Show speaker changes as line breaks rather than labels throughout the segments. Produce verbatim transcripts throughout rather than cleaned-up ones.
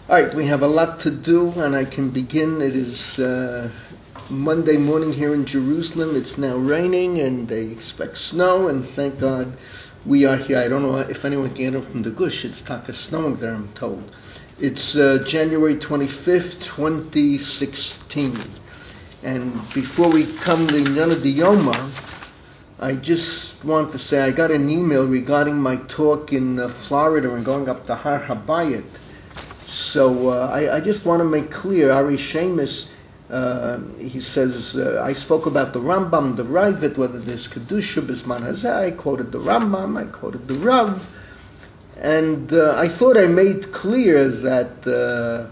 All right, we have a lot to do, and I can begin. It is uh, Monday morning here in Jerusalem. It's now raining, and they expect snow, and thank God we are here. I don't know if anyone can get it from the gush. It's taka snowing there, I'm told. It's uh, January twenty-fifth, twenty sixteen. And before we come to Yonah Diyoma, I just want to say I got an email regarding my talk in uh, Florida and going up to Har Habayit. So uh, I, I just want to make clear, Ari Sheamus, uh, he says, uh, I spoke about the Rambam, the Ravid, whether there's Kedusha, Bisman Hazeh. I quoted the Rambam, I quoted the Rav, and uh, I thought I made clear that uh,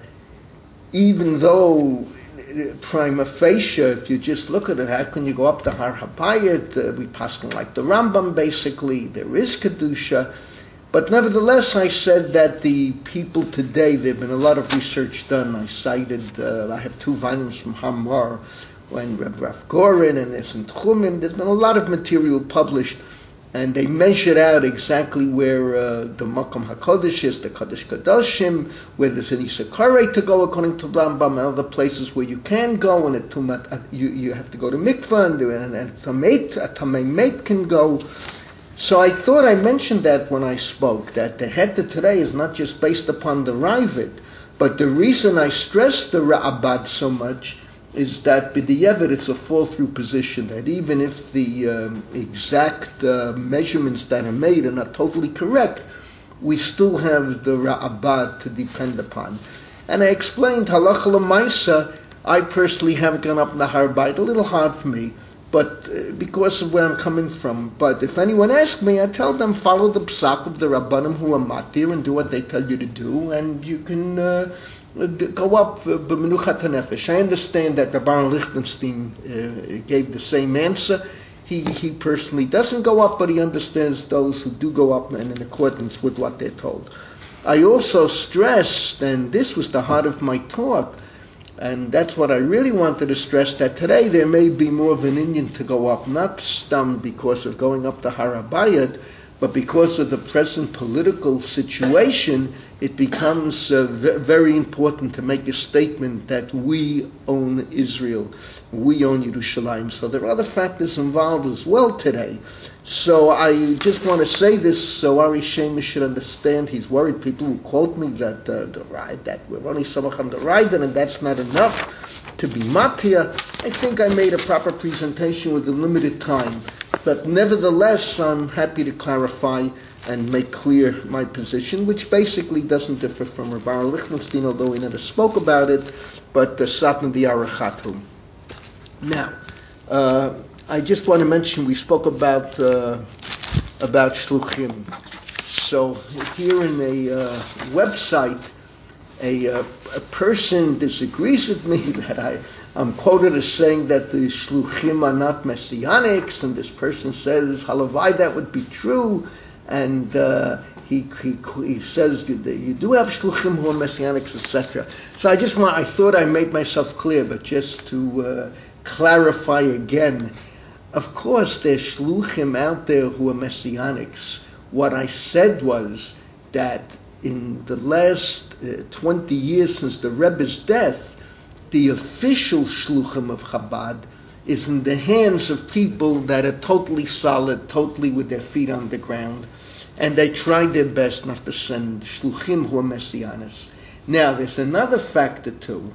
even though prima facie, if you just look at it, how can you go up to Har Habayit? Uh, we paskin like the Rambam, basically. There is Kedusha. But nevertheless, I said that the people today, there have been a lot of research done. I cited, uh, I have two volumes from Hamar, when Rev Rav Goren, and there's in Tchumim. There's been a lot of material published, and they measured out exactly where uh, the Makom HaKodesh is, the Kodesh Kadoshim, where there's an Issakarei to go according to Rambam, and other places where you can go, and a tumat, uh, you, you have to go to Mikvah, and, and, and a Tamei, a Tamei Meit can go. So I thought I mentioned that when I spoke, that the Heta today is not just based upon the Ravid, but the reason I stress the Ra'abad so much is that b'di'evet it's a fall-through position, that even if the um, exact uh, measurements that are made are not totally correct, we still have the Ra'abad to depend upon. And I explained, halacha l'maisa, I personally haven't gone up in the Har Bayit, a little hard for me, but uh, because of where I'm coming from. But if anyone asks me, I tell them follow the psak of the Rabbanim who are matir and do what they tell you to do, and you can uh, go up b'menuchat hanefesh. I understand that Rabbi Lichtenstein uh, gave the same answer. He he personally doesn't go up, but he understands those who do go up and in accordance with what they're told. I also stressed, and this was the heart of my talk, and that's what I really wanted to stress, that today there may be more of an Indian to go up, not stum because of going up to Har Habayit, but because of the present political situation. It becomes uh, v- very important to make a statement that we own Israel, we own Yerushalayim. So there are other factors involved as well today. So I just want to say this so Ari Sheamus should understand. He's worried. People who quote me that uh, the ride that we're only samach on the ride and that's not enough to be matia. I think I made a proper presentation with a limited time, but nevertheless I'm happy to clarify and make clear my position, which basically doesn't differ from Rabbi Lichtenstein, although we never spoke about it, but the Satna di Arachatu. Now, uh, I just want to mention, we spoke about uh, about Shluchim. So here in a uh, website, a, uh, a person disagrees with me that I, I'm quoted as saying that the Shluchim are not Messianics, and this person says, halavai, that would be true, and uh, he, he he says you, you do have Shluchim who are Messianics, et cetera. So I just want, I thought I made myself clear, but just to uh, clarify again, of course there's Shluchim out there who are Messianics. What I said was that in the last uh, twenty years since the Rebbe's death, the official Shluchim of Chabad is in the hands of people that are totally solid, totally with their feet on the ground, and they try their best not to send Shluchim who are Messianists. Now, there's another factor too.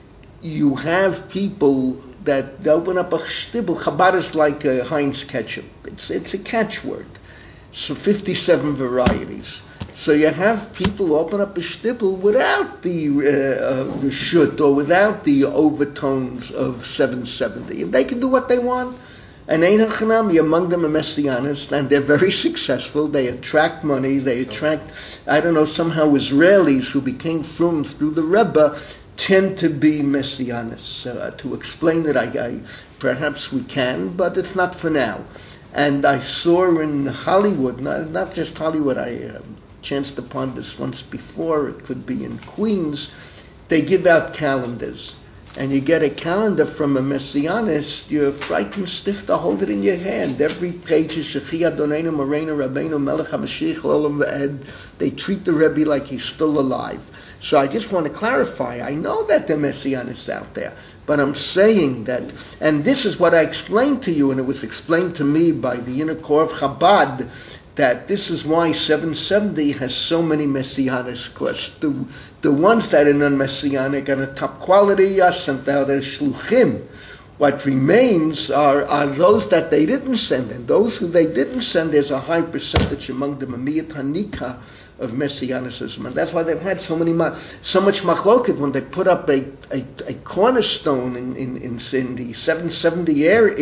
You have people that open up a shtibel. Chabad is like a Heinz ketchup. It's it's a catchword. So fifty-seven varieties. So you have people open up a shtibel without the uh, uh, the shut or without the overtones of seven seventy, and they can do what they want. And Ein HaChanami, among them are Messianists, and they're very successful. They attract money. They attract, I don't know, somehow Israelis who became frum through the Rebbe tend to be Messianists. Uh, to explain it, I, I perhaps we can, but it's not for now. And I saw in Hollywood, not, not just Hollywood, I uh, chanced upon this once before, it could be in Queens, they give out calendars. And you get a calendar from a Messianist, you're frightened stiff to hold it in your hand. Every page is Shechi Adoneinu Moreinu Rabbeinu Melech HaMashiach Olam V'ed. They treat the Rebbe like he's still alive. So I just want to clarify, I know that there are Messianists out there, but I'm saying that, and this is what I explained to you, and it was explained to me by the inner core of Chabad, that this is why seven seventy has so many Messianics, because the, the ones that are non-Messianic are the top quality are sent out as Shluchim. What remains are, are those that they didn't send, and those who they didn't send, there's a high percentage among them, a miyat hanika of Messianicism, and that's why they've had so many, so much machloket when they put up a, a, a cornerstone in, in, in, in the seven seventy area,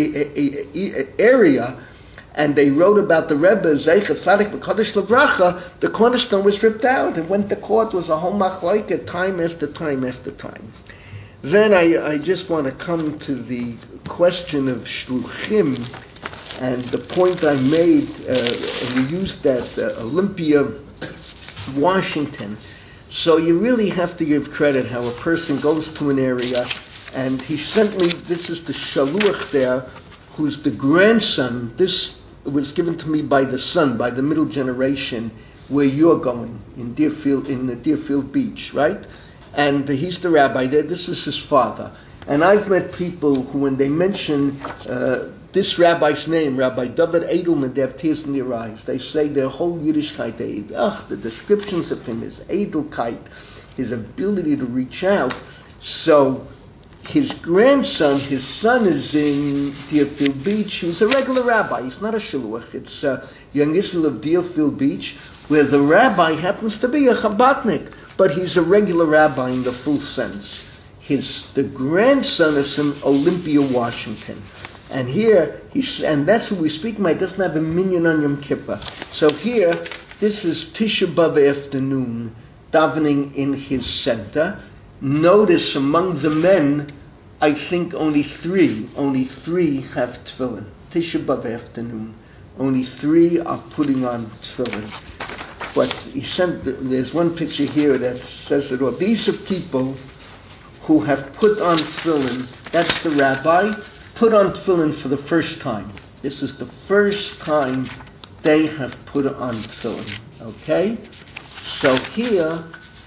area, and they wrote about the Rebbe, Zeichet Tzadik B'Kodesh L'Bracha, the cornerstone was ripped out and went to court. It was a whole machloket, time after time after time. Then I, I just want to come to the question of shluchim, and the point I made, uh, we used that uh, Olympia, Washington. So you really have to give credit how a person goes to an area, and he sent me, this is the shaluach there, who's the grandson. This was given to me by the son, by the middle generation, where you're going, in Deerfield, in the Deerfield Beach, right? And he's the rabbi there. This is his father. And I've met people who, when they mention uh, this rabbi's name, Rabbi David Edelman, they have tears in their eyes. They say their whole Yiddishkeit, they, ugh, the descriptions of him, his Edelkeit, his ability to reach out. So his grandson, his son is in Deerfield Beach. He's a regular rabbi. He's not a shluach. It's uh, Young Israel of Deerfield Beach, where the rabbi happens to be a Chabadnik, but he's a regular rabbi in the full sense. His the grandson is in Olympia, Washington, and here he's and that's who we speak about. He doesn't have a minyan on Yom Kippur. So here, this is Tisha B'Av afternoon, davening in his center. Notice among the men, I think only three, only three have tefillin. Tisha B'Av afternoon, only three are putting on tefillin. But he sent, there's one picture here that says it all. These are people who have put on tefillin. That's the rabbi, put on tefillin for the first time. This is the first time they have put on tefillin. Okay? So here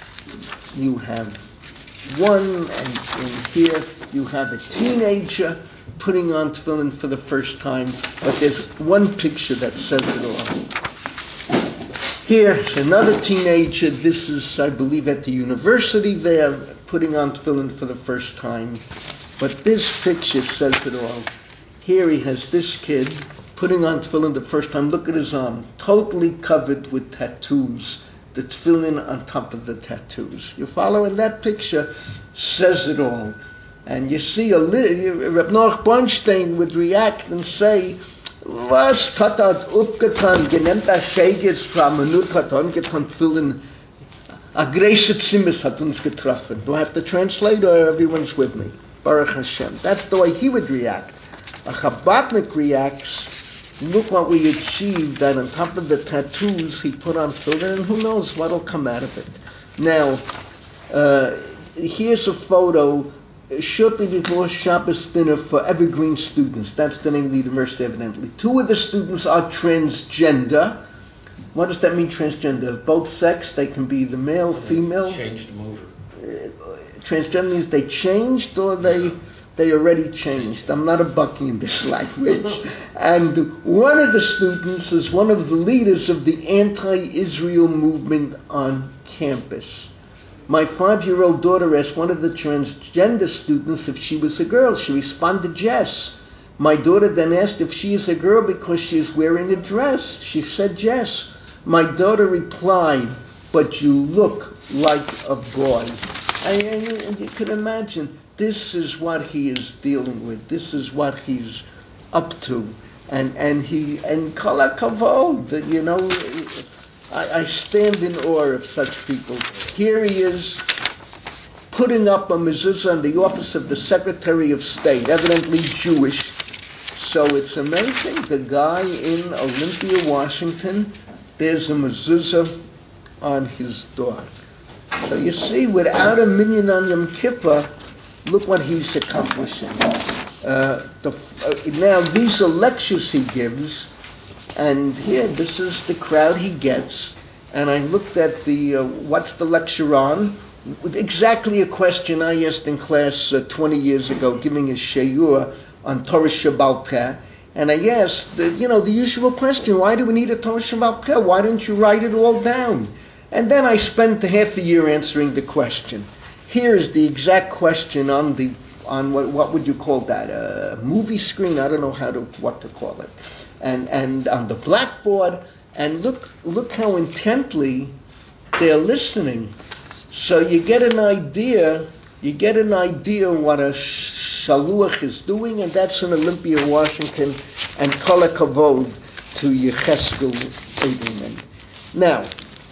you have one, and in here you have a teenager putting on tefillin for the first time. But there's one picture that says it all. Here's another teenager. This is, I believe, at the university there, putting on tefillin for the first time. But this picture says it all. Here he has this kid putting on tefillin the first time. Look at his arm, totally covered with tattoos. The tefillin on top of the tattoos. You follow? And that picture says it all. And you see, a li- Reb Noach Bornstein would react and say, was hat er aufgetan, genannt a Schegitz, für eine Minute hat er angetan, Tefillin, a Greshet Zimis hat uns getroffen. Do I have to translate or everyone's with me? Baruch Hashem. That's the way he would react. A Chabadnik reacts, look what we achieved, that on top of the tattoos he put on Tefillin, and who knows what'll come out of it. Now, uh, here's a photo shortly before Shabbos dinner for Evergreen students. That's the name of the university, evidently. Two of the students are transgender. What does that mean, transgender? Both sex, they can be the male, female.
Changed them over.
Uh, transgender means they changed or they they already changed. I'm not a bucky in this language. And one of the students is one of the leaders of the anti-Israel movement on campus. My five-year-old daughter asked one of the transgender students if she was a girl. She responded, yes. My daughter then asked if she is a girl because she is wearing a dress. She said yes. My daughter replied, but you look like a boy. And, and you can imagine, this is what he is dealing with. This is what he's up to. And and he, and kol hakavod, you know, I, I stand in awe of such people. Here he is putting up a mezuzah in the office of the Secretary of State, evidently Jewish. So it's amazing. The guy in Olympia, Washington, there's a mezuzah on his door. So you see, without a minyan on Yom Kippur, look what he's accomplishing. Uh, the, uh, now, these are lectures he gives. And here, this is the crowd he gets. And I looked at the, uh, what's the lecture on? exactly a question I asked in class uh, twenty years ago, giving a shiur on Torah Sheba'al Peh, and I asked, the, you know, the usual question, why do we need a Torah Sheba'al Peh? Why don't you write it all down? And then I spent half a year answering the question. Here is the exact question on the on what what would you call that, a movie screen? I don't know how to what to call it, and and on the blackboard. And look look how intently they're listening. So you get an idea. You get an idea what a shaluach is doing, and that's in Olympia, Washington. And kol hakavod to Yecheskel Edelman. Now.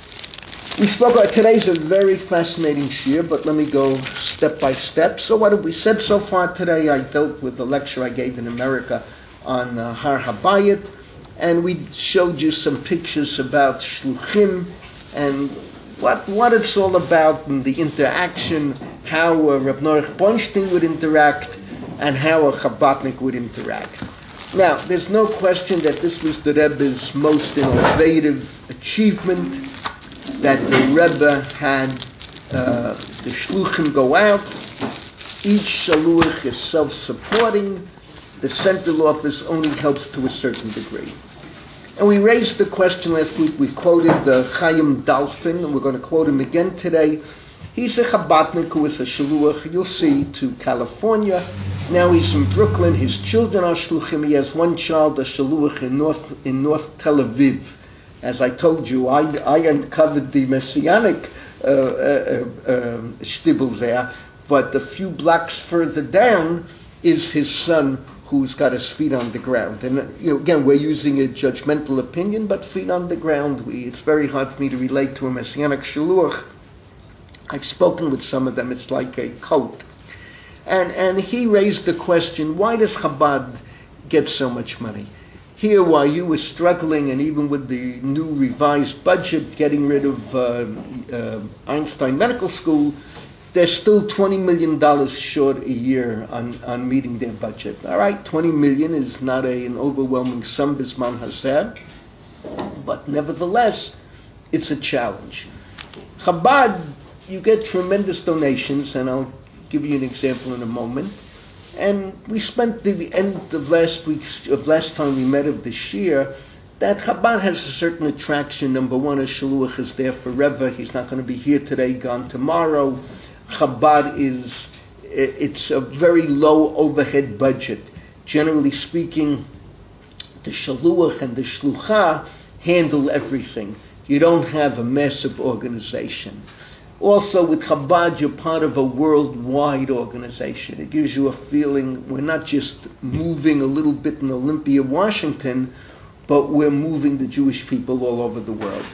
We spoke about, today's a very fascinating shiur, but let me go step by step. So what have we said so far today? I dealt with the lecture I gave in America on uh, Har Habayit, and we showed you some pictures about shluchim and what what it's all about and the interaction, how uh, Reb Noach Bornstein would interact and how a Chabadnik would interact. Now, there's no question that this was the Rebbe's most innovative achievement, that the Rebbe had uh, the shluchim go out. Each shaluach is self-supporting. The central office only helps to a certain degree. And we raised the question last week. We quoted the Chaim Dalfin, and we're going to quote him again today. He's a Chabadnik who is a shaluach, you'll see, to California. Now he's in Brooklyn. His children are shluchim. He has one child, a shaluach in North in North Tel Aviv. As I told you, I, I uncovered the Messianic uh, uh, uh, shtibel there, but a few blocks further down is his son who's got his feet on the ground. And you know, again, we're using a judgmental opinion, but feet on the ground, we, it's very hard for me to relate to a Messianic shaluach. I've spoken with some of them, it's like a cult. And, and he raised the question, why does Chabad get so much money? Here, while you were struggling, and even with the new revised budget, getting rid of uh, uh, Einstein Medical School, they're still twenty million dollars short a year on, on meeting their budget. All right, twenty million dollars is not a, an overwhelming sum, bisman hazeh, but nevertheless, it's a challenge. Chabad, you get tremendous donations, and I'll give you an example in a moment. And we spent the, the end of last week's, of last time we met of this year, that Chabad has a certain attraction. Number one, a shaluach is there forever. He's not going to be here today, gone tomorrow. Chabad is, it's a very low overhead budget. Generally speaking, the shaluach and the shlucha handle everything. You don't have a massive organization. Also, with Chabad, you're part of a worldwide organization. It gives you a feeling we're not just moving a little bit in Olympia, Washington, but we're moving the Jewish people all over the world.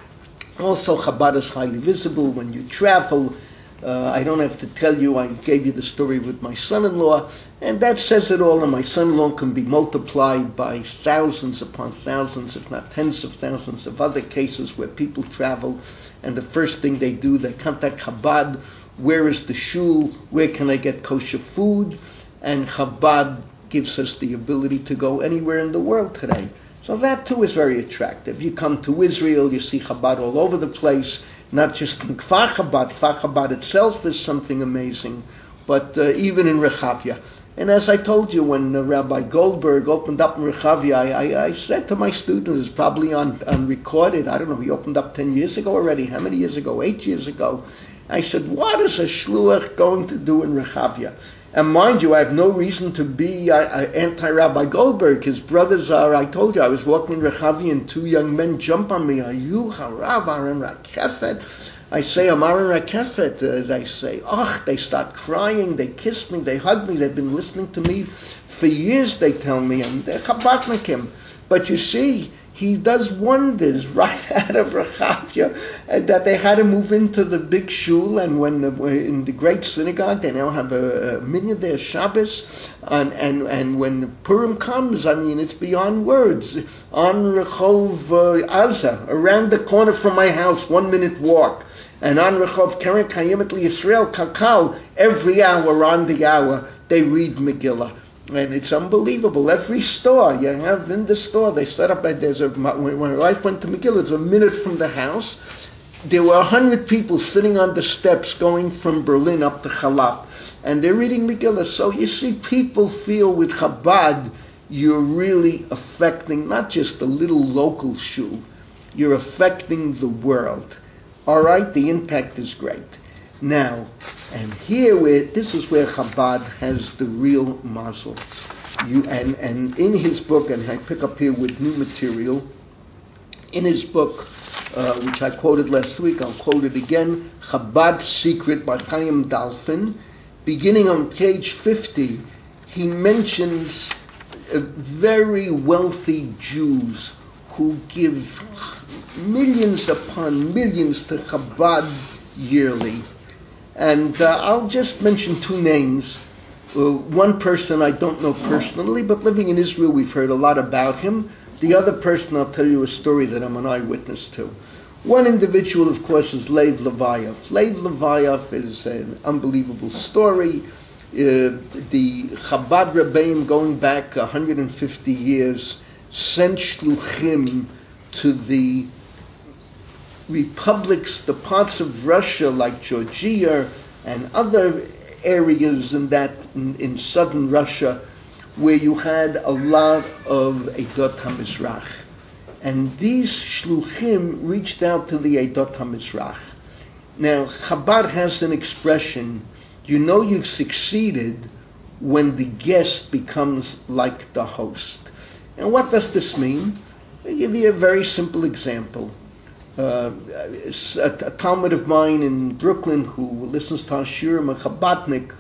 Also, Chabad is highly visible when you travel. Uh, I don't have to tell you, I gave you the story with my son-in-law, and that says it all, and my son-in-law can be multiplied by thousands upon thousands, if not tens of thousands of other cases where people travel, and the first thing they do, they contact Chabad, where is the shul, where can I get kosher food, and Chabad gives us the ability to go anywhere in the world today. So that too is very attractive. You come to Israel, you see Chabad all over the place, not just in Kfar Chabad. Kfar Chabad itself is something amazing, but uh, even in Rechavia. And as I told you, when uh, Rabbi Goldberg opened up in Rechavia, I, I, I said to my students, it's probably on, on recorded, I don't know, he opened up ten years ago already. How many years ago? Eight years ago. I said, what is a shluach going to do in Rechavia? And mind you, I have no reason to be uh, uh, anti-Rabbi Goldberg. His brothers are, I told you, I was walking in Rechavia and two young men jump on me. Are you Harav Aaron Rakefet? I say, I'm Aaron Rakefet. Uh, they say, ach, they start crying. They kiss me. They hug me. They've been listening to me for years, they tell me. And they're Chabadnikim. But you see, he does wonders right out of Rechavia, and that they had to move into the big shul, and when the, in the great synagogue, they now have a, a minyan there, Shabbos, and, and and when the Purim comes, I mean, it's beyond words. On Rechov uh, Aza, around the corner from my house, one minute walk, and on Rechov Keren Kayemet Yisrael, Kakal, every hour on the hour, they read Megillah. And it's unbelievable. Every store you have in the store, they set up. There's a. When my wife went to Megillah, it's a minute from the house. there were a hundred people sitting on the steps going from Berlin up to Chalab, and they're reading Megillah. So you see, people feel with Chabad, you're really affecting not just a little local shul, you're affecting the world. All right, the impact is great. Now, and here, where this is where Chabad has the real mazel. You and and in his book, and I pick up here with new material. In his book, uh, which I quoted last week, I'll quote it again, Chabad's Secret by Chaim Dalfin. Beginning on page fifty, he mentions uh, very wealthy Jews who give millions upon millions to Chabad yearly. And uh, I'll just mention two names. Uh, one person I don't know personally, but living in Israel, we've heard a lot about him. The other person, I'll tell you a story that I'm an eyewitness to. One individual, of course, is Lev Levayev. Lev Levayev is an unbelievable story. Uh, the Chabad Rebbeim, going back one hundred fifty years, sent shluchim to the republics, the parts of Russia like Georgia and other areas in that in, in southern Russia, where you had a lot of Eidot HaMizrach. And these shluchim reached out to the Eidot HaMizrach. Now, Chabad has an expression, you know you've succeeded when the guest becomes like the host. And what does this mean? I'll give you a very simple example. Uh, a, a Talmud of mine in Brooklyn who listens to our shiurim, a Chabadnik,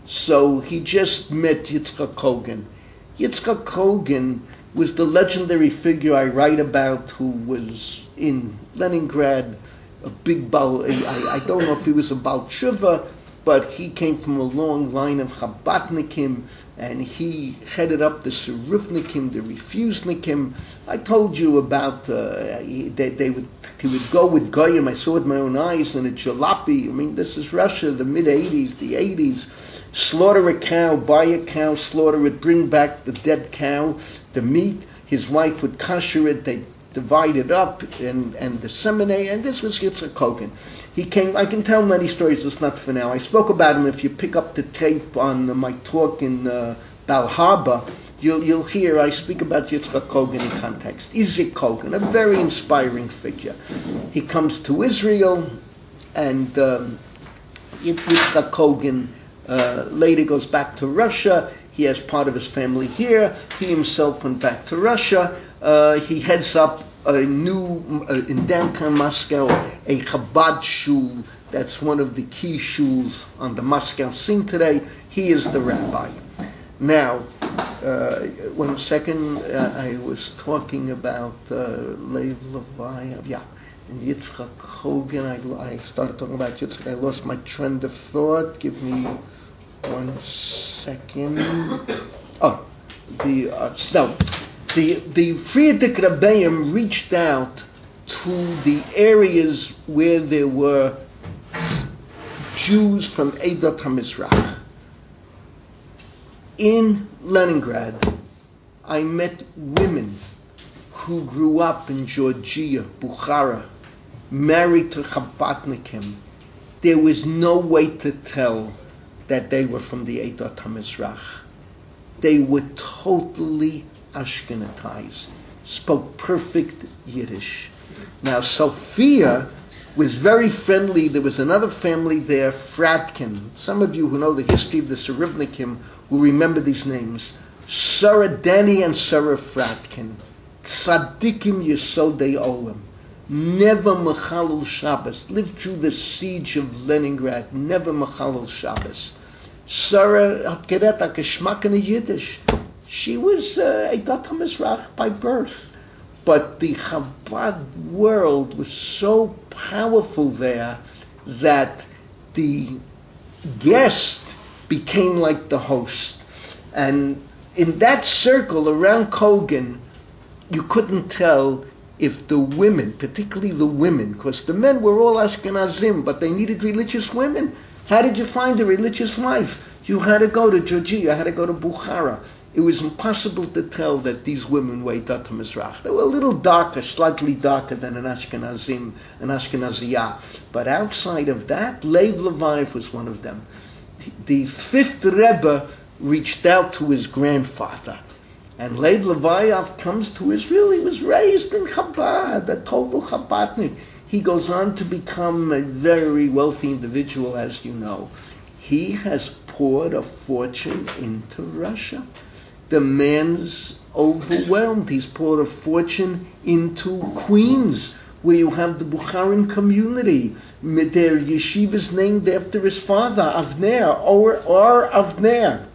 so he just met Yitzchak Kogan. Yitzchak Kogan was the legendary figure I write about who was in Leningrad, a big Baal, I, I don't know if he was a Baal Tshuva, but he came from a long line of Chabadnikim, and he headed up the Serufnikim, the Refusnikim. I told you about, uh, they, they would he would go with Goyim, I saw with my own eyes, in a jalopy. I mean, this is Russia, the mid-eighties, the eighties. Slaughter a cow, buy a cow, slaughter it, bring back the dead cow, the meat. His wife would kosher it, they divide it up and, and disseminate, and this was Yitzchak Kogan. He came, I can tell many stories, it's not for now. I spoke about him. If you pick up the tape on uh, my talk in uh, Bal Harbour, you'll, you'll hear I speak about Yitzchak Kogan in context. Yitzchak Kogan, a very inspiring figure. He comes to Israel, and um, Yitzchak Kogan uh, later goes back to Russia. He has part of his family here. He himself went back to Russia. Uh, he heads up a new, uh, in downtown Moscow, a Chabad shul. That's one of the key shuls on the Moscow scene today. He is the rabbi. Now, uh, one second, uh, I was talking about uh, Lev Levayev. Yeah, and Yitzchak Kogan. I, I started talking about Yitzchak. I lost my trend of thought. Give me one second. Oh, the uh, no. The the Frierdiker Rebbeim reached out to the areas where there were Jews from Eidot HaMizrach. In Leningrad, I met women who grew up in Georgia, Bukhara, married to Chabadnikim. There was no way to tell that they were from the Eidot HaMizrach. They were totally Ashkenazized, spoke perfect Yiddish. Now, Sophia was very friendly. There was another family there, Fratkin. Some of you who know the history of the Seruvnikim will remember these names. Sarah Danny and Sarah Fratkin. Tzadikim Yesodei Olam. Never Mechalel Shabbos. Lived through the siege of Leningrad. Never Mechalel Shabbos. Sarah hat geredet a geschmack in Yiddish. She was uh, a Eidot HaMizrach by birth. But the Chabad world was so powerful there that the guest became like the host. And in that circle around Kogan, you couldn't tell if the women, particularly the women, because the men were all Ashkenazim, but they needed religious women. How did you find a religious wife? You had to go to Georgia, you had to go to Bukhara. it was impossible to tell that these women were Eidat HaMizrach. They were a little darker, slightly darker than an Ashkenazim, an Ashkenaziyah. But outside of that, Lev Levayev was one of them. The fifth Rebbe reached out to his grandfather. And Lev Levayev comes to Israel. He was raised in Chabad, a total Chabadnik. He goes on to become a very wealthy individual, as you know. He has poured a fortune into Russia. The man's overwhelmed. He's poured a fortune into Queens, where you have the Bukharin community. Their yeshiva is named after his father, Avner, or, or Avner.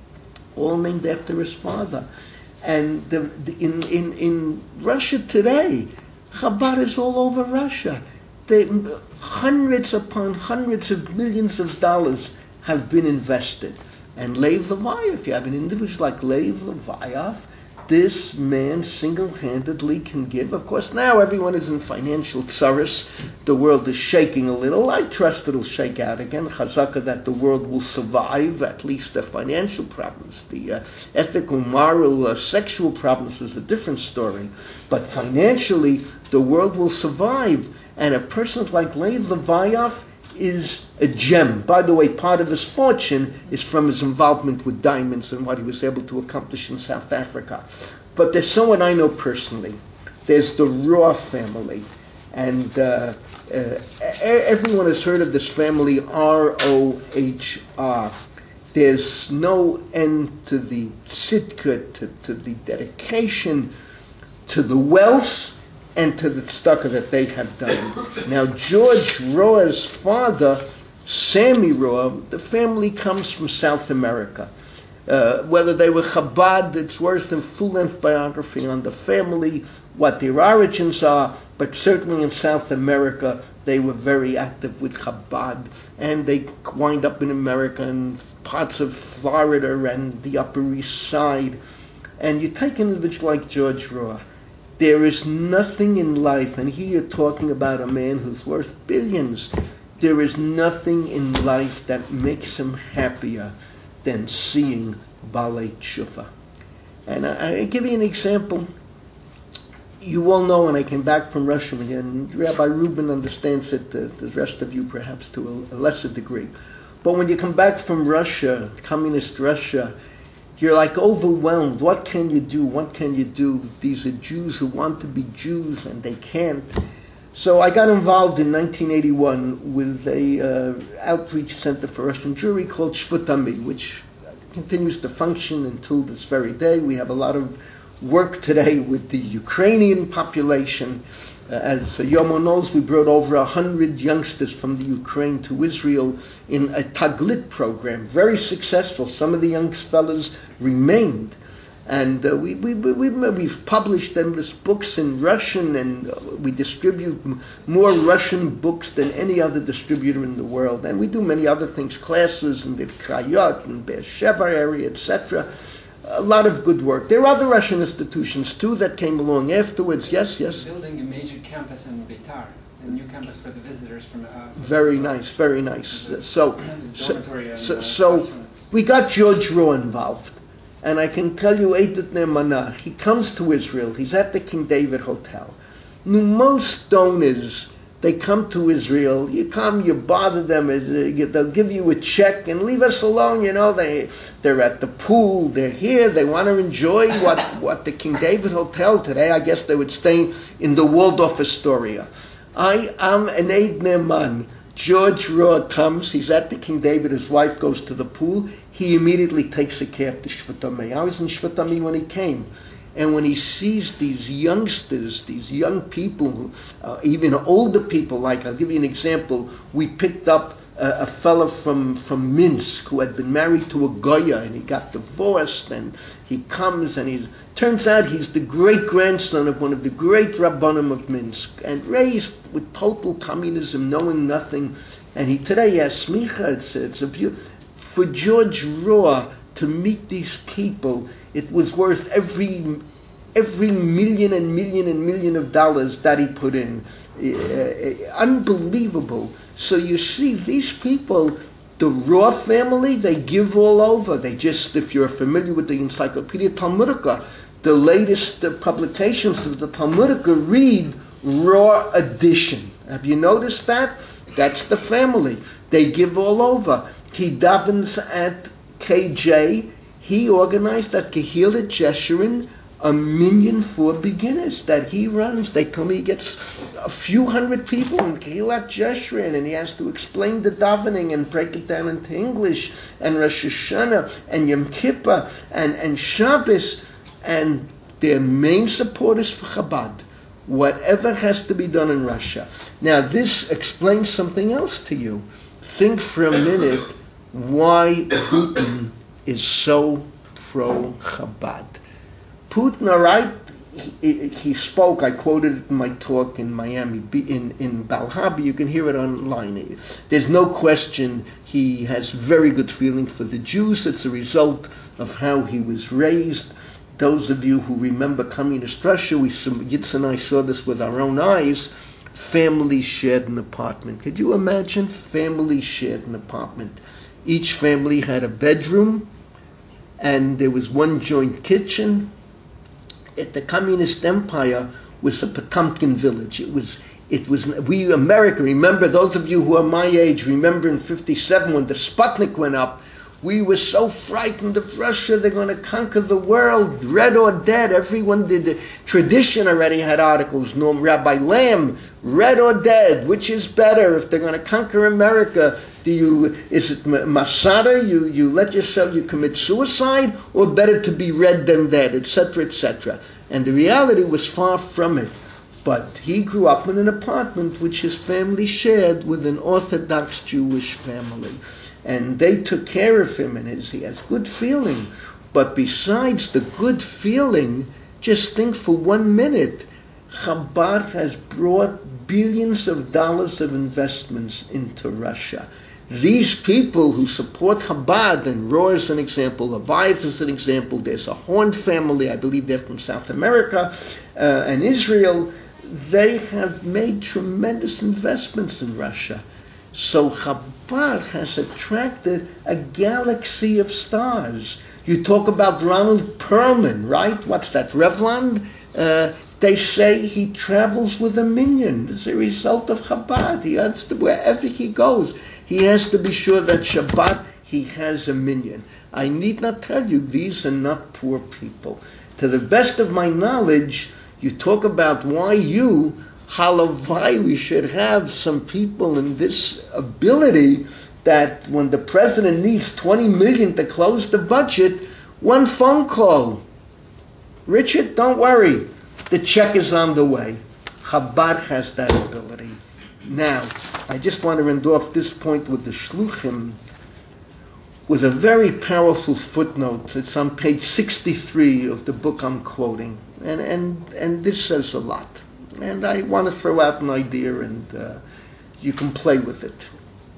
All named after his father. And the, the, in, in, in Russia today, Chabad is all over Russia. They, hundreds upon hundreds of millions of dollars have been invested. And Lev Levayev, if you have an individual like Lev Levayev, this man single-handedly can give. Of course, now everyone is in financial tsaris. The world is shaking a little. I trust it'll shake out again. Chazaka that the world will survive, at least the financial problems. The uh, ethical, moral, uh, sexual problems is a different story. But financially, the world will survive. And a person like Lev Levayev is a gem. By the way, part of his fortune is from his involvement with diamonds and what he was able to accomplish in South Africa. But there's someone I know personally. There's the Rohr family. And uh, uh, everyone has heard of this family, R O H R. There's no end to the tzidkah, to, to the dedication, to the wealth, and to the tzedakah that they have done. Now, George Rohr's father, Sammy Rohr, the family comes from South America. Uh, whether they were Chabad, it's worth a full-length biography on the family, what their origins are, but certainly in South America, they were very active with Chabad, and they wind up in America and parts of Florida and the Upper East Side. And you take an individual like George Rohr. There is nothing in life, and here you're talking about a man who's worth billions. There is nothing in life that makes him happier than seeing Balei Tshuva. And I, I give you an example. You all know when I came back from Russia, and Rabbi Rubin understands it, the, the rest of you perhaps to a, a lesser degree. But when you come back from Russia, communist Russia, you're like overwhelmed. What can you do? What can you do? These are Jews who want to be Jews and they can't. So I got involved in nineteen eighty-one with a uh, outreach center for Russian Jewry called Shvut Ami, which continues to function until this very day. We have a lot of work today with the Ukrainian population. Uh, as Yomo knows, we brought over a hundred youngsters from the Ukraine to Israel in a Taglit program, very successful. Some of the young fellas remained. And uh, we, we, we, we've published endless books in Russian, and uh, we distribute m- more Russian books than any other distributor in the world. And we do many other things, classes in the Krayot and Be'er Sheva area, et cetera. A lot of good work. There are other Russian institutions too that came along afterwards. Yes, yes.
Building a major campus in Beitar, a new campus for the visitors from. Uh,
very nice, very nice. So, so,
and,
so,
uh,
so we got George Rohr involved, and I can tell you, Eidat Ne'emanah, he comes to Israel. He's at the King David Hotel. Now, most donors, they come to Israel, you come, you bother them, they'll give you a check and leave us alone, you know, they, they're at the pool, they're here, they want to enjoy what, what the King David Hotel today, I guess they would stay in the Waldorf Astoria. I am an Eid Ne'eman. George Rohr comes, he's at the King David, his wife goes to the pool, he immediately takes a cab to Shvut Ami. I was in Shvut Ami when he came. And when he sees these youngsters, these young people, uh, even older people, like, I'll give you an example, we picked up a, a fellow from, from Minsk who had been married to a Goya, and he got divorced, and he comes, and he turns out he's the great-grandson of one of the great Rabbanim of Minsk, and raised with total communism, knowing nothing, and he today has smicha. It's, it's a beautiful. For George Rohr to meet these people, it was worth every every million and million and million of dollars that he put in. Uh, uh, unbelievable. So you see, these people, The Rohr family, they give all over. They just, if you're familiar with the Encyclopedia Talmudica, the latest uh, publications of the Talmudica read Rohr edition. Have you noticed that? That's the family. They give all over. He davens at K J. He organized at Kehillat Jeshurun a minyan for beginners that he runs. They tell me he gets a few hundred people in Kehillat Jeshurun, and he has to explain the davening and break it down into English, and Rosh Hashanah and Yom Kippur and, and Shabbos, and their main support is for Chabad. Whatever has to be done in Russia. Now this explains something else to you. Think for a minute why Putin is so pro-Chabad. Putin, all right, he, he spoke, I quoted it in my talk in Miami, in, in Balhabi, you can hear it online. There's no question he has very good feeling for the Jews. It's a result of how he was raised. Those of you who remember communist Russia, we, Yitz and I saw this with our own eyes. Families shared an apartment. Could you imagine? Families shared an apartment. Each family had a bedroom, and there was one joint kitchen. At the communist empire was a Potemkin village. It was, it was, we, America, remember, those of you who are my age, remember in fifty-seven when the Sputnik went up, we were so frightened of Russia, they're going to conquer the world, red or dead. Everyone did. The tradition already had articles. Norm Rabbi Lamb, red or dead, which is better if they're going to conquer America? Do you, is it Masada, you, you let yourself, you commit suicide, or better to be red than dead, et cetera, et cetera. And the reality was far from it. But he grew up in an apartment which his family shared with an Orthodox Jewish family. And they took care of him, and his, he has good feeling. But besides the good feeling, just think for one minute, Chabad has brought billions of dollars of investments into Russia. These people who support Chabad, and Rohr is an example, Aviv is an example, there's a Horn family, I believe they're from South America, uh, and Israel, they have made tremendous investments in Russia. So Chabad has attracted a galaxy of stars. You talk about Ronald Perlman, right? What's that, Revlon? Uh, they say he travels with a minyan as a result of Chabad. He has to, wherever he goes, he has to be sure that Shabbat he has a minyan. I need not tell you, these are not poor people. To the best of my knowledge, you talk about why you, halavai, we should have some people in this ability that when the president needs twenty million to close the budget, one phone call. Richard, don't worry. The check is on the way. Chabad has that ability. Now, I just want to end off this point with the Shluchim with a very powerful footnote. It's on page sixty-three of the book I'm quoting. And and, and this says a lot. And I want to throw out an idea, and uh, you can play with it.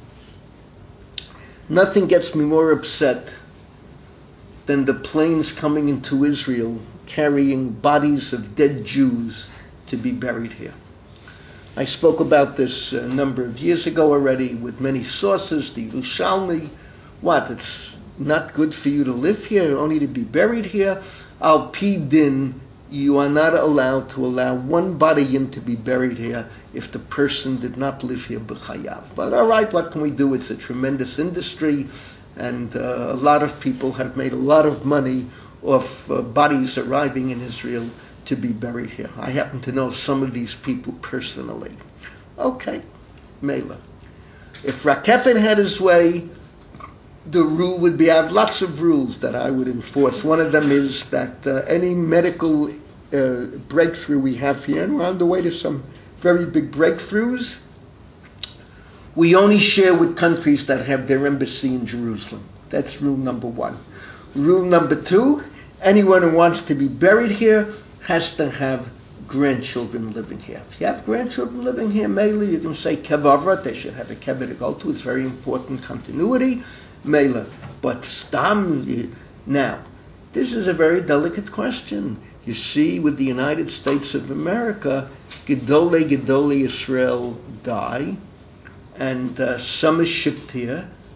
Nothing gets me more upset than the planes coming into Israel carrying bodies of dead Jews to be buried here. I spoke about this a number of years ago already with many sources. The Yerushalmi, what, it's not good for you to live here, only to be buried here? Al Pi Din, you are not allowed to allow one body in to be buried here if the person did not live here b'chayav. But all right, what can we do? It's a tremendous industry, and uh, a lot of people have made a lot of money off uh, bodies arriving in Israel to be buried here. I happen to know some of these people personally. Okay, Mela. If Rakefin had his way, the rule would be, I have lots of rules that I would enforce. One of them is that uh, any medical uh, breakthrough we have here, and we're on the way to some very big breakthroughs, we only share with countries that have their embassy in Jerusalem. That's rule number one. Rule number two, anyone who wants to be buried here has to have grandchildren living here. If you have grandchildren living here, mainly you can say kevavra, they should have a keva to go to. It's very important continuity. Mela, but stam. Now, this is a very delicate question. You see, with the United States of America, Gedolei Gedolei Israel die, and uh, some is shipped here,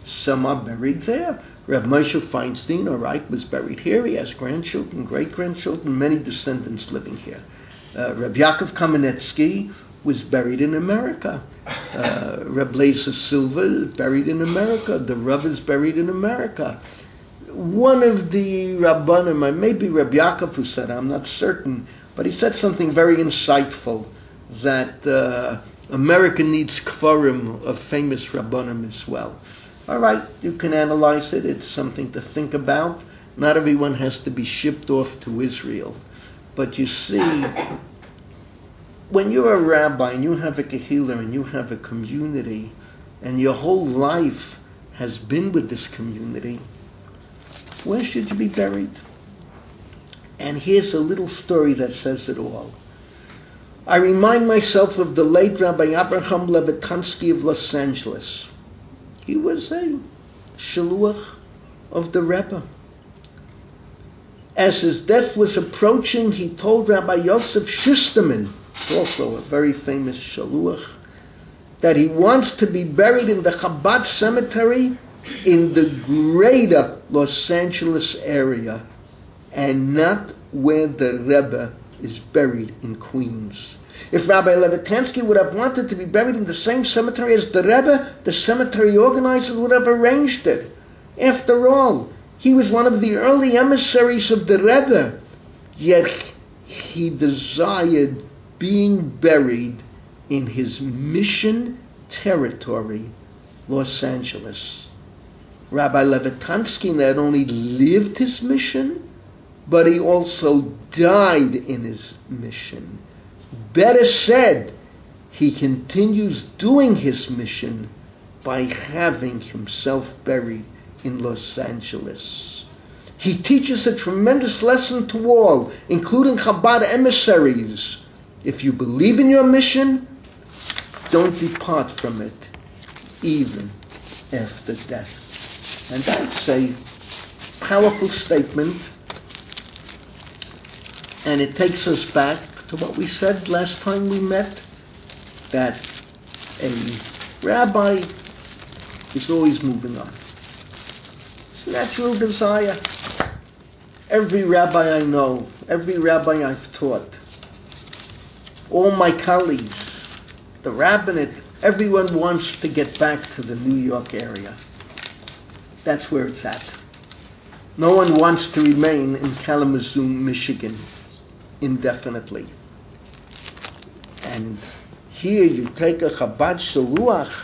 Some are buried there. Reb Moshe Feinstein, all right, was buried here. He has grandchildren, great-grandchildren, many descendants living here. Uh, Reb Yaakov Kamenetsky was buried in America. Uh, Reb Lezer Silva is buried in America. The Rav is buried in America. One of the Rabbanim, maybe Reb Yaakov who said, I'm not certain, but he said something very insightful, that uh, America needs kvarim of famous Rabbanim as well. All right, you can analyze it. It's something to think about. Not everyone has to be shipped off to Israel. But you see, when you're a rabbi and you have a kehillah and you have a community and your whole life has been with this community, where should you be buried? And here's a little story that says it all. I remind myself of the late Rabbi Abraham Levitansky of Los Angeles. He was a shaluach of the Rebbe. As his death was approaching, he told Rabbi Yosef Schusterman, also a very famous shaluach, that he wants to be buried in the Chabad cemetery in the greater Los Angeles area and not where the Rebbe is buried in Queens. If Rabbi Levitansky would have wanted to be buried in the same cemetery as the Rebbe, the cemetery organizers would have arranged it. After all, he was one of the early emissaries of the Rebbe, yet he desired being buried in his mission territory, Los Angeles. Rabbi Levitansky not only lived his mission, but he also died in his mission. Better said, he continues doing his mission by having himself buried in Los Angeles. He teaches a tremendous lesson to all, including Chabad emissaries. If you believe in your mission, don't depart from it, even after death. And that's a powerful statement, and it takes us back to what we said last time we met, that a rabbi is always moving on. It's a natural desire. Every rabbi I know, every rabbi I've taught, all my colleagues, the rabbinate, everyone wants to get back to the New York area. That's where it's at. No one wants to remain in Kalamazoo, Michigan, indefinitely. And here you take a Chabad Shaluach,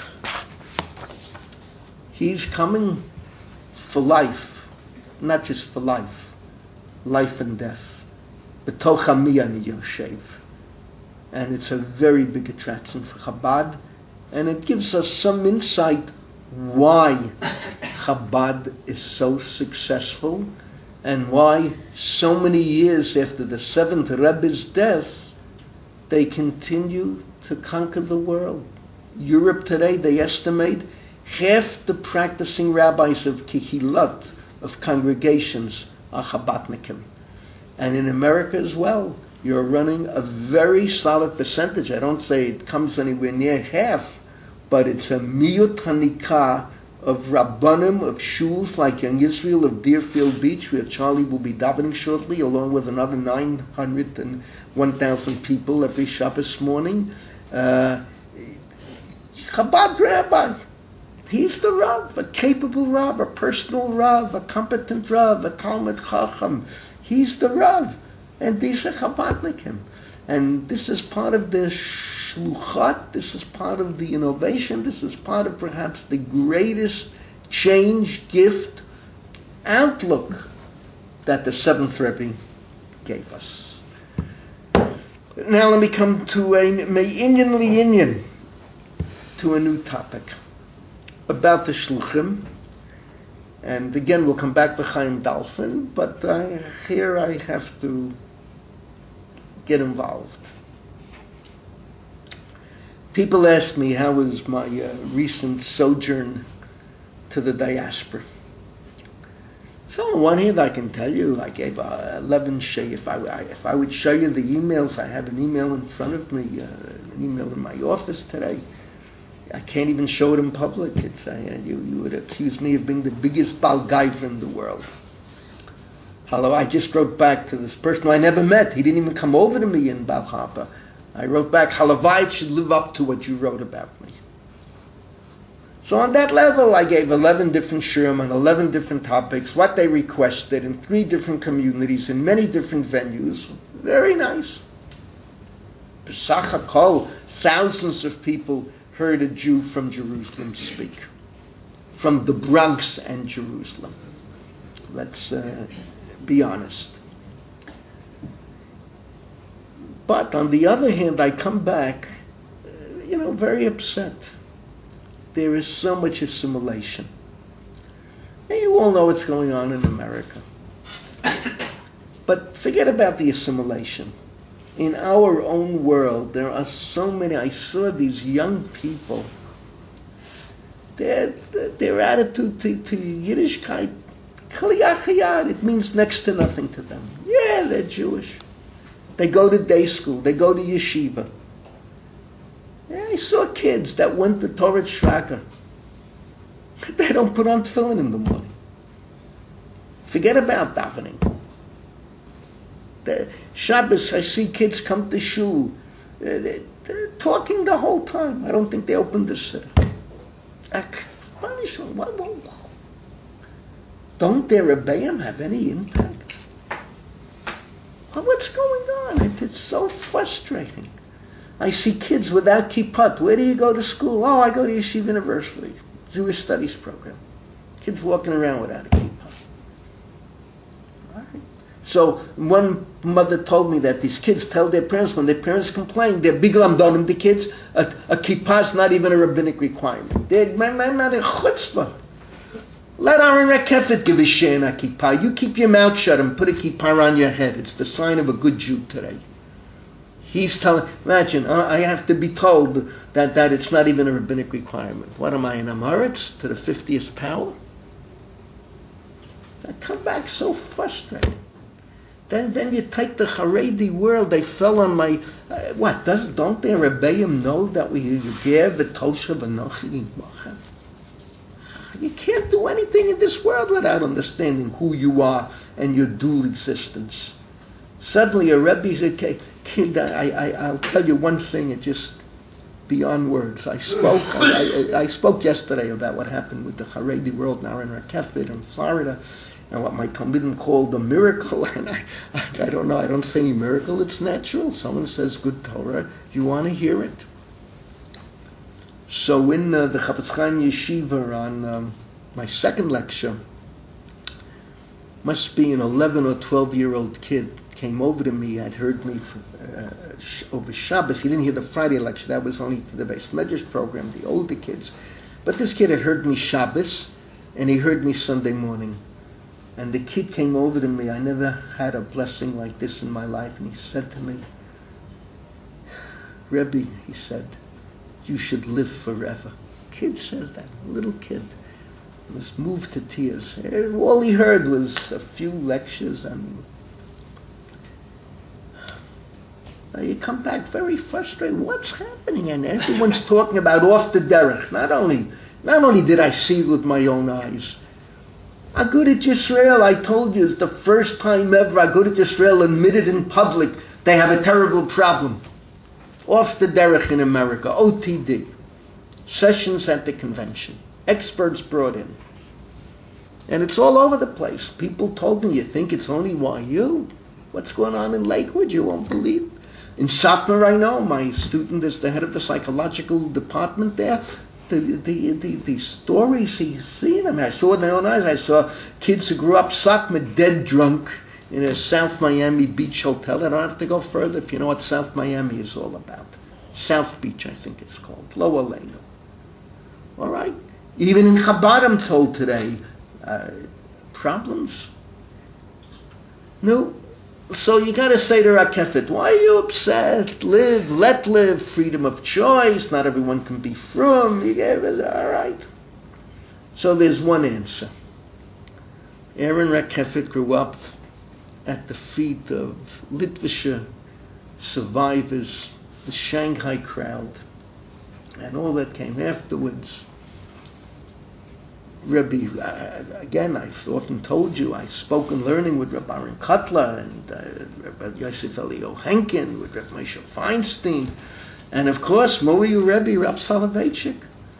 he's coming for life, not just for life, life and death. B'toch Ami ani yoshev. And it's a very big attraction for Chabad, and it gives us some insight why Chabad is so successful and why so many years after the seventh Rebbe's death, they continue to conquer the world. Europe today, they estimate half the practicing rabbis of kihilot, of congregations, are Chabadnikim. And in America as well, you're running a very solid percentage. I don't say it comes anywhere near half, but it's a miyut hanikah of Rabbanim, of shuls like Young Israel of Deerfield Beach, where Charlie will be davening shortly, along with another nine hundred and one thousand people every Shabbos morning. Uh, Chabad rabbi, he's the Rav, a capable Rav, a personal Rav, a competent Rav, a Talmud Chacham. He's the Rav, and these are Chabadnikim. And this is part of the shluchat, this is part of the innovation, this is part of perhaps the greatest change, gift, outlook that the seventh Rebbe gave us. Now let me come to a me'inyan li'inyan, to a new topic about the shluchim. And again, we'll come back to Chaim Dalfin, but uh, here I have to get involved. People ask me how was my uh, recent sojourn to the diaspora. So on one hand, I can tell you I gave uh, eleven shay. If I, I if I would show you the emails, I have an email in front of me, uh, an email in my office today. I can't even show it in public. It's, uh, you, you would accuse me of being the biggest Balgaiva in the world. Hello, I just wrote back to this person who I never met. He didn't even come over to me in Bal Harbour. I wrote back, Halavai should live up to what you wrote about me. So on that level, I gave eleven different shirim on eleven different topics, what they requested in three different communities, in many different venues. Very nice. B'sach hakol, thousands of people heard a Jew from Jerusalem speak. From the Bronx and Jerusalem. Let's uh, be honest. But on the other hand, I come back, uh, you know, very upset. There is so much assimilation. And you all know what's going on in America. But forget about the assimilation. In our own world, there are so many. I saw these young people. Their, their attitude to, to Yiddishkeit, it means next to nothing to them. Yeah, they're Jewish. They go to day school. They go to yeshiva. Yeah, I saw kids that went to Torah Shraga. They don't put on tefillin in the morning. Forget about davening. The Shabbos, I see kids come to shul. They're, they're talking the whole time. I don't think they open the siddur. Don't their rebbeim have any impact? Well, what's going on? It's so frustrating. I see kids without kippah. Where do you go to school? Oh, I go to Yeshiva University, Jewish Studies program. Kids walking around without a kippah. All right. So one mother told me that these kids tell their parents, when their parents complain, they're big lamdonim, the kids, a, a kippah is not even a rabbinic requirement. They're not a chutzpah. Let Aaron Rakefet give a share in a kippah. You keep your mouth shut and put a kippah on your head. It's the sign of a good Jew today. He's telling, imagine, uh, I have to be told that, that it's not even a rabbinic requirement. What am I, an Amaretz to the fiftieth power? I come back so frustrated. Then then you take the Haredi world, they fell on my, uh, what, does, don't their rebbeim know that we give the Tosha v'nochi yimachem? You can't do anything in this world without understanding who you are and your dual existence. Suddenly a Rebbe's a kid, I, I, I'll tell you one thing, it's just beyond words. I spoke I, I, I spoke yesterday about what happened with the Haredi world now in Rakefet in Florida, and what my Talmidim called a miracle. And I, I, I don't know, I don't say any miracle, it's natural. Someone says good Torah, do you want to hear it? So in uh, the Chafetz Chaim Yeshiva on um, my second lecture, must be an eleven or twelve year old kid came over to me, had heard me for, uh, over Shabbos. He didn't hear the Friday lecture, that was only for the Beis Medrash program, the older kids. But this kid had heard me Shabbos, and he heard me Sunday morning. And the kid came over to me, I never had a blessing like this in my life, and he said to me, Rebbe, he said, you should live forever. Kid said that, a little kid. He was moved to tears. All he heard was a few lectures. I mean, you come back very frustrated. What's happening? And everyone's talking about off the derech. Not only, not only did I see it with my own eyes. Agudat Yisrael, I told you, is the first time ever Agudat Yisrael admitted in public they have a terrible problem. Off the derech in America, O T D. Sessions at the convention. Experts brought in. And it's all over the place. People told me, you think it's only Y U? What's going on in Lakewood? You won't believe. In Satmar, I know, my student is the head of the psychological department there. The, the, the, the stories he's seen, I mean, I saw it with my own eyes. I saw kids who grew up Satmar dead drunk in a South Miami Beach hotel. I don't have to go further if you know what South Miami is all about. South Beach, I think it's called. Lower Lane. All right? Even in Chabad, I'm told today, uh, problems. No. So you got to say to Rakefet, why are you upset? Live, let live, freedom of choice. Not everyone can be frum. You gave it, all right. So there's one answer. Aaron Rakefet grew up at the feet of Litvische survivors, the Shanghai crowd, and all that came afterwards. Rebbe, uh, again, I've often told you, I've spoken learning with Rabbi Aaron Kotler and uh, Rabbi Yosef Elio Henkin, with Rabbi Moshe Feinstein, and of course, Mori Rebbe, Rav Soloveitchik.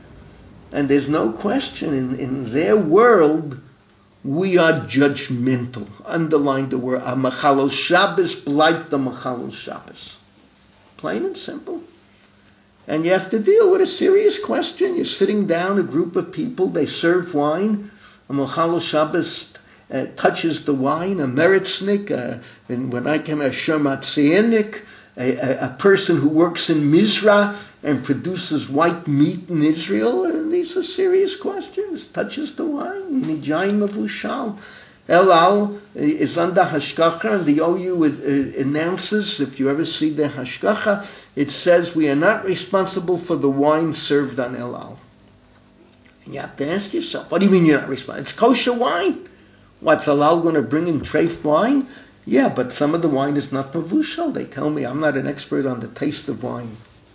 And there's no question, in, in their world, we are judgmental. Underline the word, a Machalos Shabbos, blight the Machalos Shabbos. Plain and simple. And you have to deal with a serious question. You're sitting down, a group of people, they serve wine. A Machalos Shabbos uh, touches the wine, a Meritznik, uh, and when I came, a Shermatzienik, a, a, a person who works in Mizrah and produces white meat in Israel. And these are serious questions. Touches the wine. You need Jain Mavushal. El Al is under Hashgacha, and the O U uh, announces, if you ever see the Hashgacha, it says we are not responsible for the wine served on El Al. And you have to ask yourself, what do you mean you're not responsible? It's kosher wine. What's El Al going to bring in treif wine? Yeah, but some of the wine is not mavushal. They tell me, I'm not an expert on the taste of wine,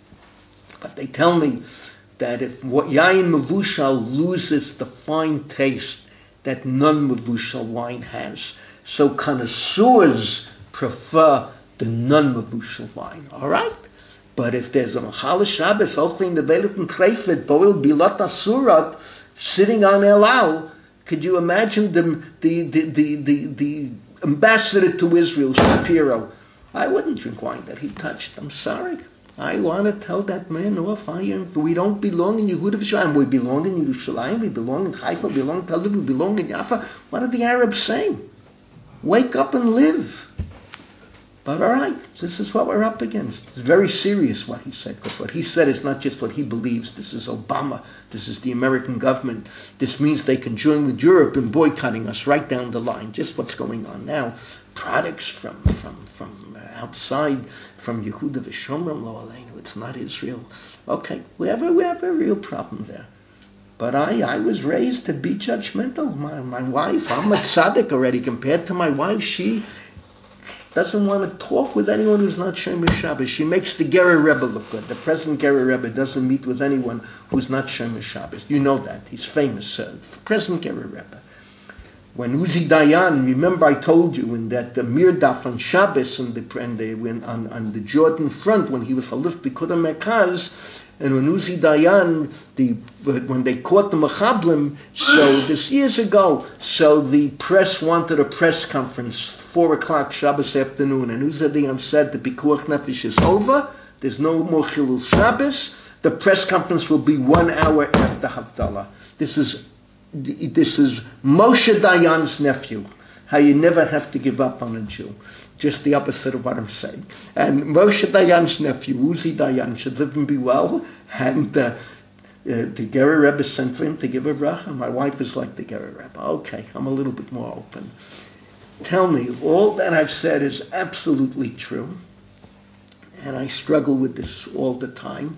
but they tell me that if yayin mavushal loses the fine taste that non-mavushal wine has. So connoisseurs prefer the non-mavushal wine. All right? But if there's a Machalos Shabbos, hopefully in the Velikum Kreifet, Boil Bilat Asurat, sitting on El Al, could you imagine the, the, the, the, the, the ambassador to Israel, Shapiro? I wouldn't drink wine that he touched. I'm sorry. I want to tell that man off. I am, we don't belong in Yehuda v'Shalayim. We belong in Yerushalayim. We belong in Haifa. We belong in Tel Aviv. We belong in Jaffa. What are the Arabs saying? Wake up and live. But all right, this is what we're up against. It's very serious what he said, because what he said is not just what he believes. This is Obama. This is the American government. This means they can join with Europe in boycotting us right down the line. Just what's going on now. Products from from from outside, from Yehuda v'Shomron, lo aleinu. It's not Israel. Okay, we have a we have a real problem there. But I, I was raised to be judgmental. My my wife, I'm a tzaddik already. Compared to my wife, she doesn't want to talk with anyone who's not Shomer Shabbos. She makes the Gerer Rebbe look good. The present Gerer Rebbe doesn't meet with anyone who's not Shomer Shabbos. You know that. He's famous. Uh, present Gerer Rebbe. When Uzi Dayan, remember I told you in that the Mirdaf on Shabbos and the, and the when on, on the Jordan front, when he was Halif Bikudah Merkaz, and when Uzi Dayan, the when they caught the Mechablim, so this years ago, so the press wanted a press conference, four o'clock Shabbos afternoon, and Uzi Dayan said the Pikuach Nefesh is over, there's no more Chilul Shabbos, the press conference will be one hour after Havdalah. This is This is Moshe Dayan's nephew. How you never have to give up on a Jew. Just the opposite of what I'm saying. And Moshe Dayan's nephew, Uzi Dayan, should live and be well. And uh, uh, the Gerer Rebbe sent for him to give a bracha. My wife is like the Gerer Rebbe. Okay, I'm a little bit more open. Tell me, all that I've said is absolutely true. And I struggle with this all the time.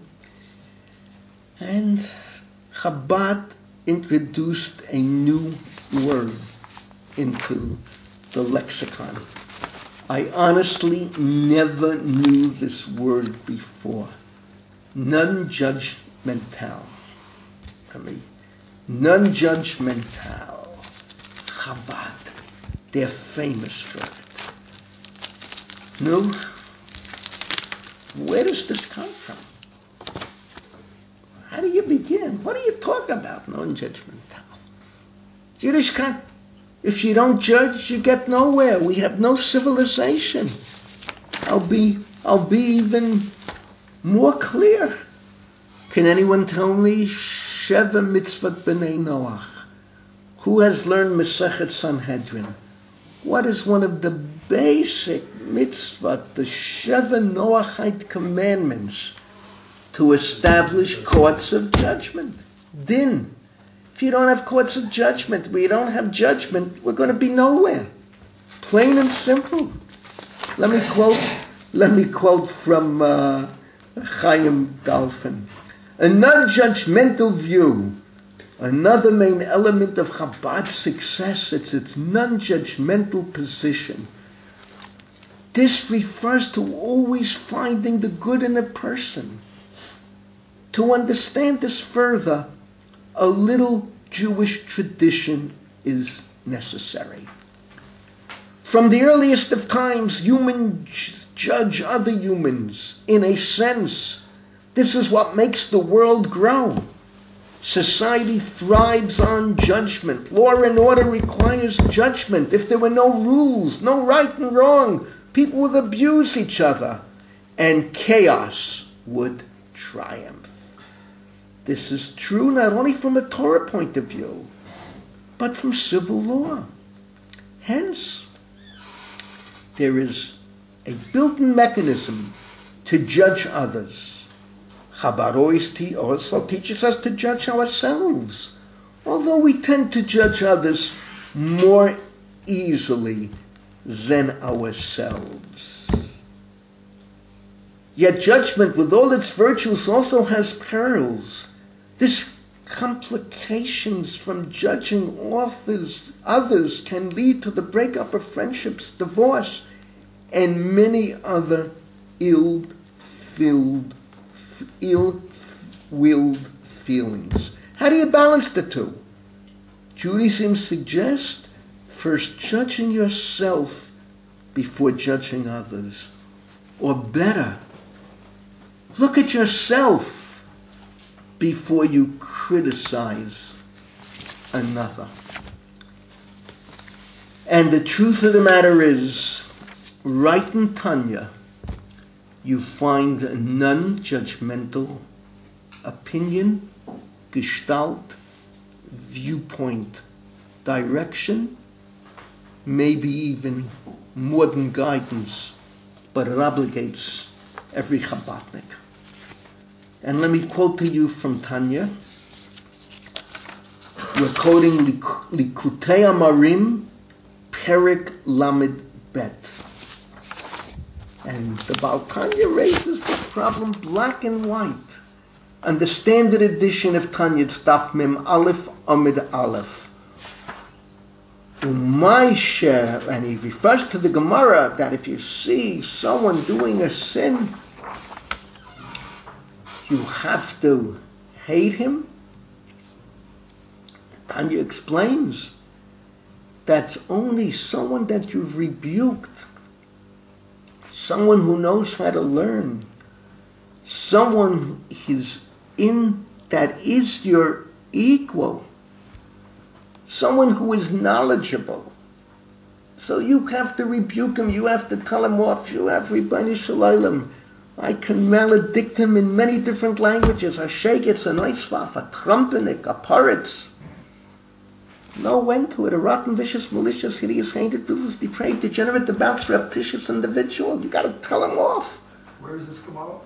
And Chabad introduced a new word into the lexicon. I honestly never knew this word before. Non-judgmental. I mean, non-judgmental. Chabad. They're famous for it. No? Where does this come from? How do you begin? What do you talk about? Non-judgmental. Yiddishkeit. If you don't judge, you get nowhere. We have no civilization. I'll be, I'll be even more clear. Can anyone tell me Sheva Mitzvot B'nai Noach? Who has learned Masechet Sanhedrin? What is one of the basic mitzvot, the Sheva Noachite commandments? To establish courts of judgment. Din. If you don't have courts of judgment, we don't have judgment, we're going to be nowhere. Plain and simple. Let me quote, let me quote from uh, Chaim Galfin. A non-judgmental view, another main element of Chabad's success, it's its non-judgmental position. This refers to always finding the good in a person. To understand this further, a little Jewish tradition is necessary. From the earliest of times, humans judge other humans. In a sense, this is what makes the world grow. Society thrives on judgment. Law and order requires judgment. If there were no rules, no right and wrong, people would abuse each other, and chaos would triumph. This is true not only from a Torah point of view, but from civil law. Hence, there is a built-in mechanism to judge others. Chabad also teaches us to judge ourselves, although we tend to judge others more easily than ourselves. Yet judgment, with all its virtues, also has perils. This complications from judging authors, others can lead to the breakup of friendships, divorce, and many other ill-filled, ill-willed feelings. How do you balance the two? Judaism suggests first judging yourself before judging others. Or better, look at yourself before you criticize another. And the truth of the matter is, right in Tanya, you find a non-judgmental opinion, gestalt, viewpoint, direction, maybe even more than guidance, but it obligates every Chabadnik. And let me quote to you from Tanya. We're quoting Likutei Amarim, Perik Lamed Bet. And the Baal Tanya raises the problem black and white. On the standard edition of Tanya, it's Daf Mem Aleph Amid Aleph. My share, and he refers to the Gemara that if you see someone doing a sin, you have to hate him. Tanya explains that's only someone that you've rebuked, someone who knows how to learn, someone is in that is your equal, someone who is knowledgeable. So you have to rebuke him, you have to tell him off, you have Ribbani Shalom. I can maledict him in many different languages. A shegitz, a noisfaf, a trumpenik, a poritz. No end to it. A rotten, vicious, malicious, hideous, hated, toothless, depraved, degenerate, debauched, repetitious individual. You got to tell him off.
Where is this Gemara?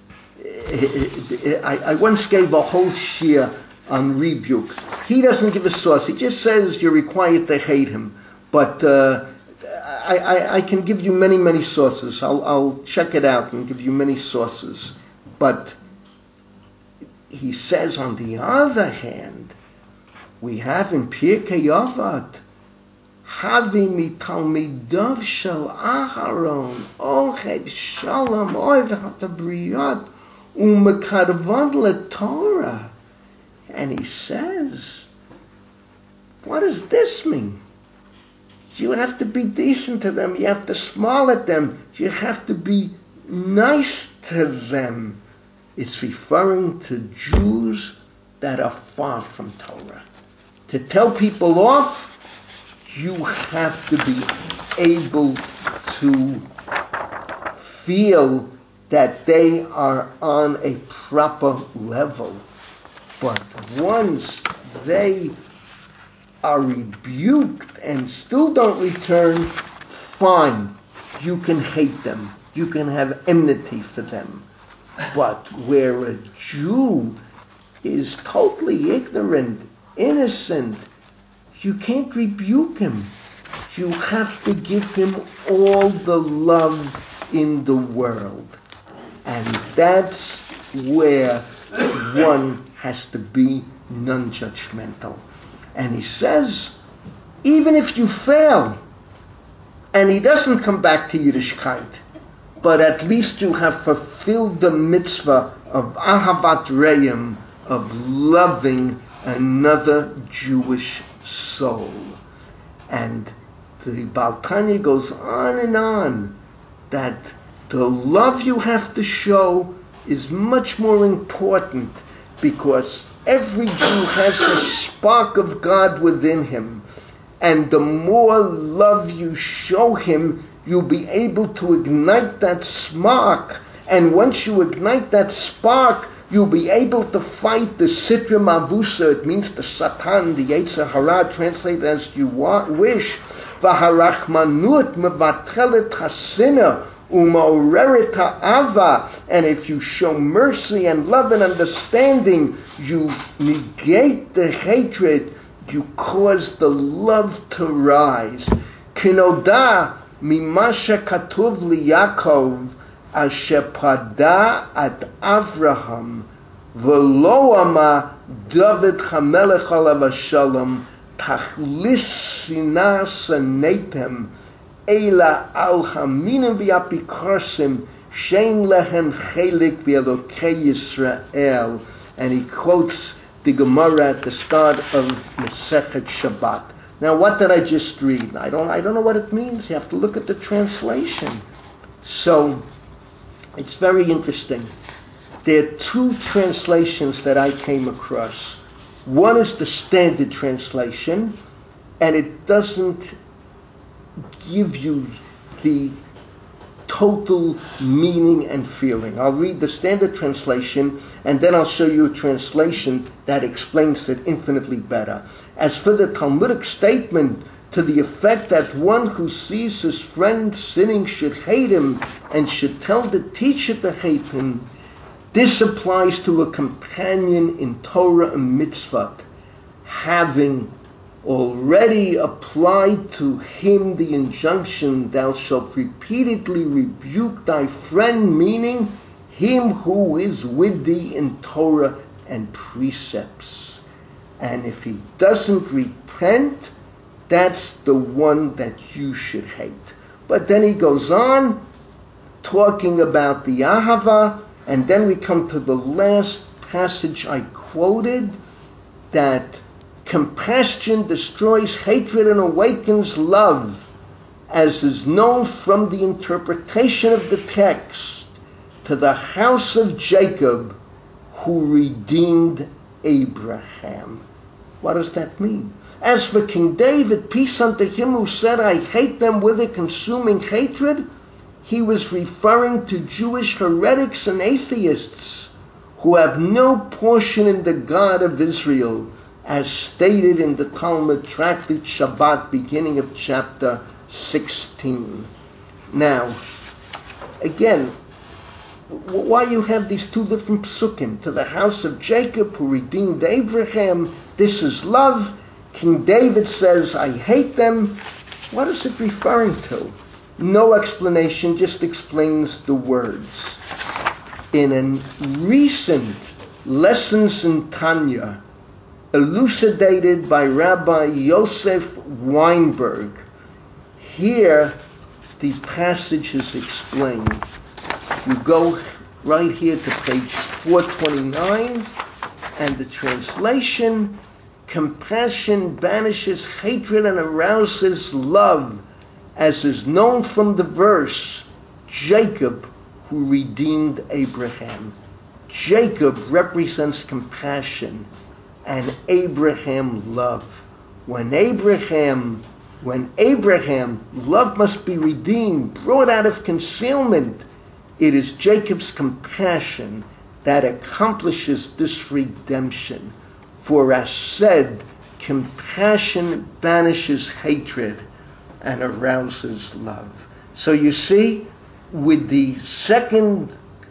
I, I once gave a whole shiur on rebuke. He doesn't give a source. He just says you're required to hate him. But uh, I, I, I can give you many, many sources. I'll, I'll check it out and give you many sources. But he says, on the other hand, we have in Pirkei Avot, Havi mitalmidav shel Aharon, Ohev Shalom, Ohev hatabriyot, umekarvad leTorah. And he says, what does this mean? You have to be decent to them. You have to smile at them. You have to be nice to them. It's referring to Jews that are far from Torah. To tell people off, you have to be able to feel that they are on a proper level. But once they are rebuked and still don't return, fine, you can hate them. You can have enmity for them. But where a Jew is totally ignorant, innocent, you can't rebuke him. You have to give him all the love in the world. And that's where one has to be non-judgmental. And he says, even if you fail, and he doesn't come back to Yiddishkeit, but at least you have fulfilled the mitzvah of ahavat reim, of loving another Jewish soul. And the Baal Tanya goes on and on that the love you have to show is much more important, because every Jew has a spark of God within him, and the more love you show him, you'll be able to ignite that spark, and once you ignite that spark, you'll be able to fight the Sitra Mavusa. It means the Satan, the Yetzer Hara, translate as you wish. V'harachmanut mevatchelet hasina u'ma'oreret ha'ava. And if you show mercy and love and understanding, you negate the hatred, you cause the love to rise. Kinoda mimasha katuv liyakov asher pada at Avraham v'lo ama David hamelech alav hashalom tachlis sina sanetem ela al haminim v'apikarsim shein lehem chelik v'elokei Yisrael. And he quotes the Gemara at the start of Masechet Shabbat. Now, what did I just read? I don't, I don't know what it means. You have to look at the translation. So, it's very interesting. There are two translations that I came across. One is the standard translation, and it doesn't give you the total meaning and feeling. I'll read the standard translation, and then I'll show you a translation that explains it infinitely better. As for the Talmudic statement to the effect that one who sees his friend sinning should hate him and should tell the teacher to hate him, this applies to a companion in Torah and mitzvot, having already applied to him the injunction, thou shalt repeatedly rebuke thy friend, meaning him who is with thee in Torah and precepts. And if he doesn't repent, that's the one that you should hate. But then he goes on talking about the Ahava, and then we come to the last passage I quoted, that compassion destroys hatred and awakens love, as is known from the interpretation of the text, to the house of Jacob who redeemed Abraham. What does that mean? As for King David, peace unto him, who said, I hate them with a consuming hatred, he was referring to Jewish heretics and atheists who have no portion in the God of Israel, as stated in the Talmud tractate Shabbat, beginning of chapter sixteen. Now, again, why you have these two different psukim? To the house of Jacob who redeemed Abraham, this is love. King David says, I hate them. What is it referring to? No explanation, just explains the words. In a recent Lessons in Tanya, elucidated by Rabbi Yosef Weinberg, here the passage is explained. You go right here to page four twenty-nine, and the translation, compassion banishes hatred and arouses love, as is known from the verse, Jacob who redeemed Abraham. Jacob represents compassion, and Abraham love. When Abraham, when Abraham, love must be redeemed, brought out of concealment, it is Jacob's compassion that accomplishes this redemption. For as said, compassion banishes hatred and arouses love. So you see, with the second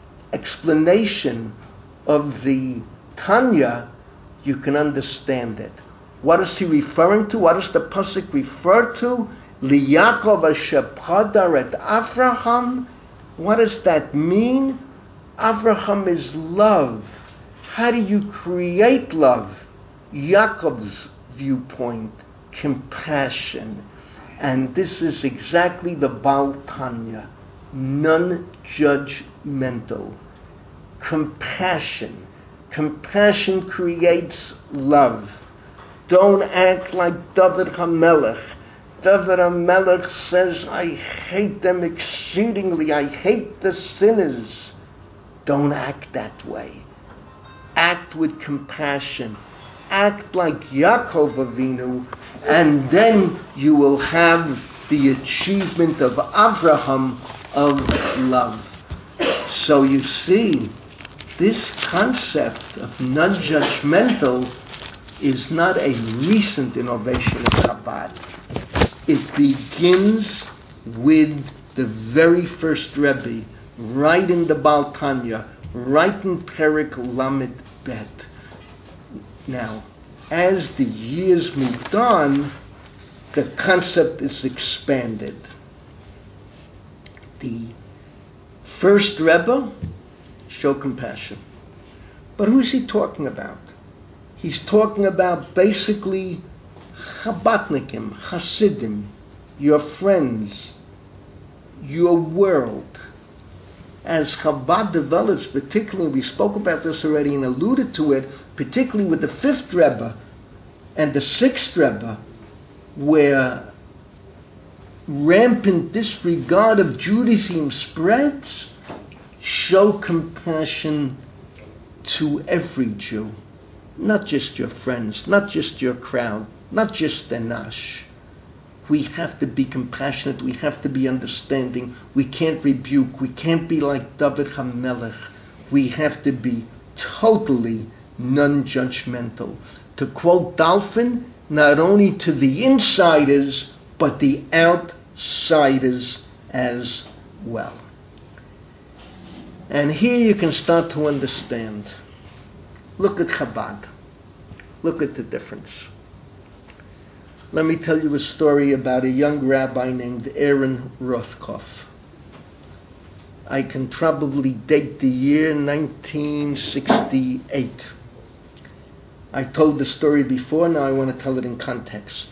explanation of the Tanya, you can understand it. What is he referring to? What does the pasuk refer to? Liyakov asher padar et Avraham. What does that mean? Avraham is love. How do you create love? Yaakov's viewpoint, compassion. And this is exactly the Baal Tanya, non-judgmental. compassion. Compassion creates love. Don't act like David HaMelech. David HaMelech says, I hate them exceedingly. I hate the sinners. Don't act that way. Act with compassion. Act like Yaakov Avinu, and then you will have the achievement of Abraham of love. So you see, this concept of non-judgmental is not a recent innovation of Chabad. It begins with the very first Rebbe, right in the Baal Tanya, right in Perek Lamed Bet. Now, as the years moved on, the concept is expanded. The first Rebbe, show compassion. But who's he talking about? He's talking about basically Chabadnikim, Hasidim, your friends, your world. As Chabad develops, particularly, we spoke about this already and alluded to it, particularly with the fifth Rebbe and the sixth Rebbe, where rampant disregard of Judaism spreads, show compassion to every Jew. Not just your friends, not just your crowd, not just the Nash. We have to be compassionate, we have to be understanding, we can't rebuke, we can't be like David HaMelech. We have to be totally non-judgmental. To quote Dolphin, not only to the insiders, but the outsiders as well. And here you can start to understand. Look at Chabad. Look at the difference. Let me tell you a story about a young rabbi named Aaron Rothkopf. I can probably date the year nineteen sixty-eight. I told the story before, now I want to tell it in context.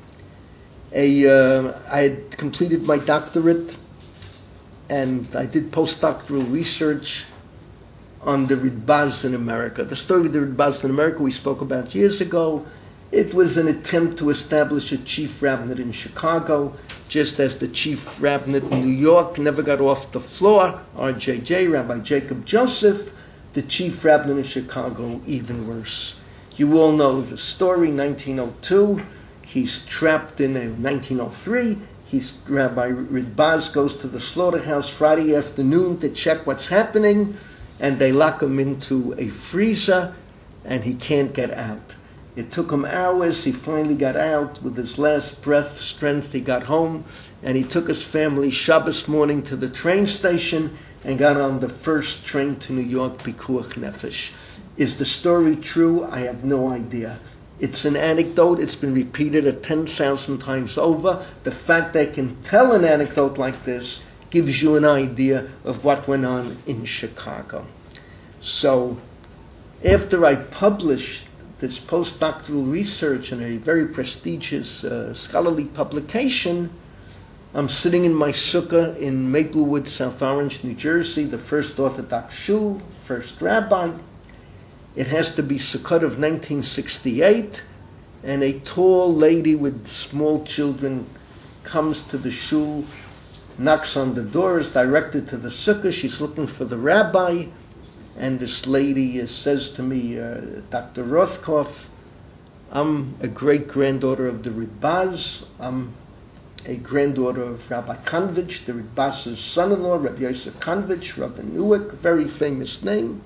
A, uh, I had completed my doctorate and I did postdoctoral research on the Ritbaz in America. The story of the Ritbaz in America we spoke about years ago. It was an attempt to establish a chief rabbinate in Chicago, just as the chief rabbinate in New York never got off the floor, R J J, Rabbi Jacob Joseph, the chief rabbinate in Chicago, even worse. You all know the story, nineteen oh two, he's trapped in a, nineteen oh three, he's, Rabbi Ritbaz goes to the slaughterhouse Friday afternoon to check what's happening, and they lock him into a freezer, and he can't get out. It took him hours. He finally got out with his last breath, strength. He got home, and he took his family Shabbos morning to the train station and got on the first train to New York, Pikuach Nefesh. Is the story true? I have no idea. It's an anecdote. It's been repeated a ten thousand times over. The fact they can tell an anecdote like this gives you an idea of what went on in Chicago. So, after I published this postdoctoral research in a very prestigious uh, scholarly publication, I'm sitting in my sukkah in Maplewood, South Orange, New Jersey, the first Orthodox shul, first rabbi. It has to be Sukkot of nineteen sixty-eight, and a tall lady with small children comes to the shul, knocks on the door, is directed to the sukkah. She's looking for the rabbi. And this lady uh, says to me, uh, Doctor Rothkopf, I'm a great-granddaughter of the Ritbaz. I'm a granddaughter of Rabbi Konvich, the Ritbaz's son-in-law, Rabbi Yosef Konvich, Rabbi Newark, very famous name.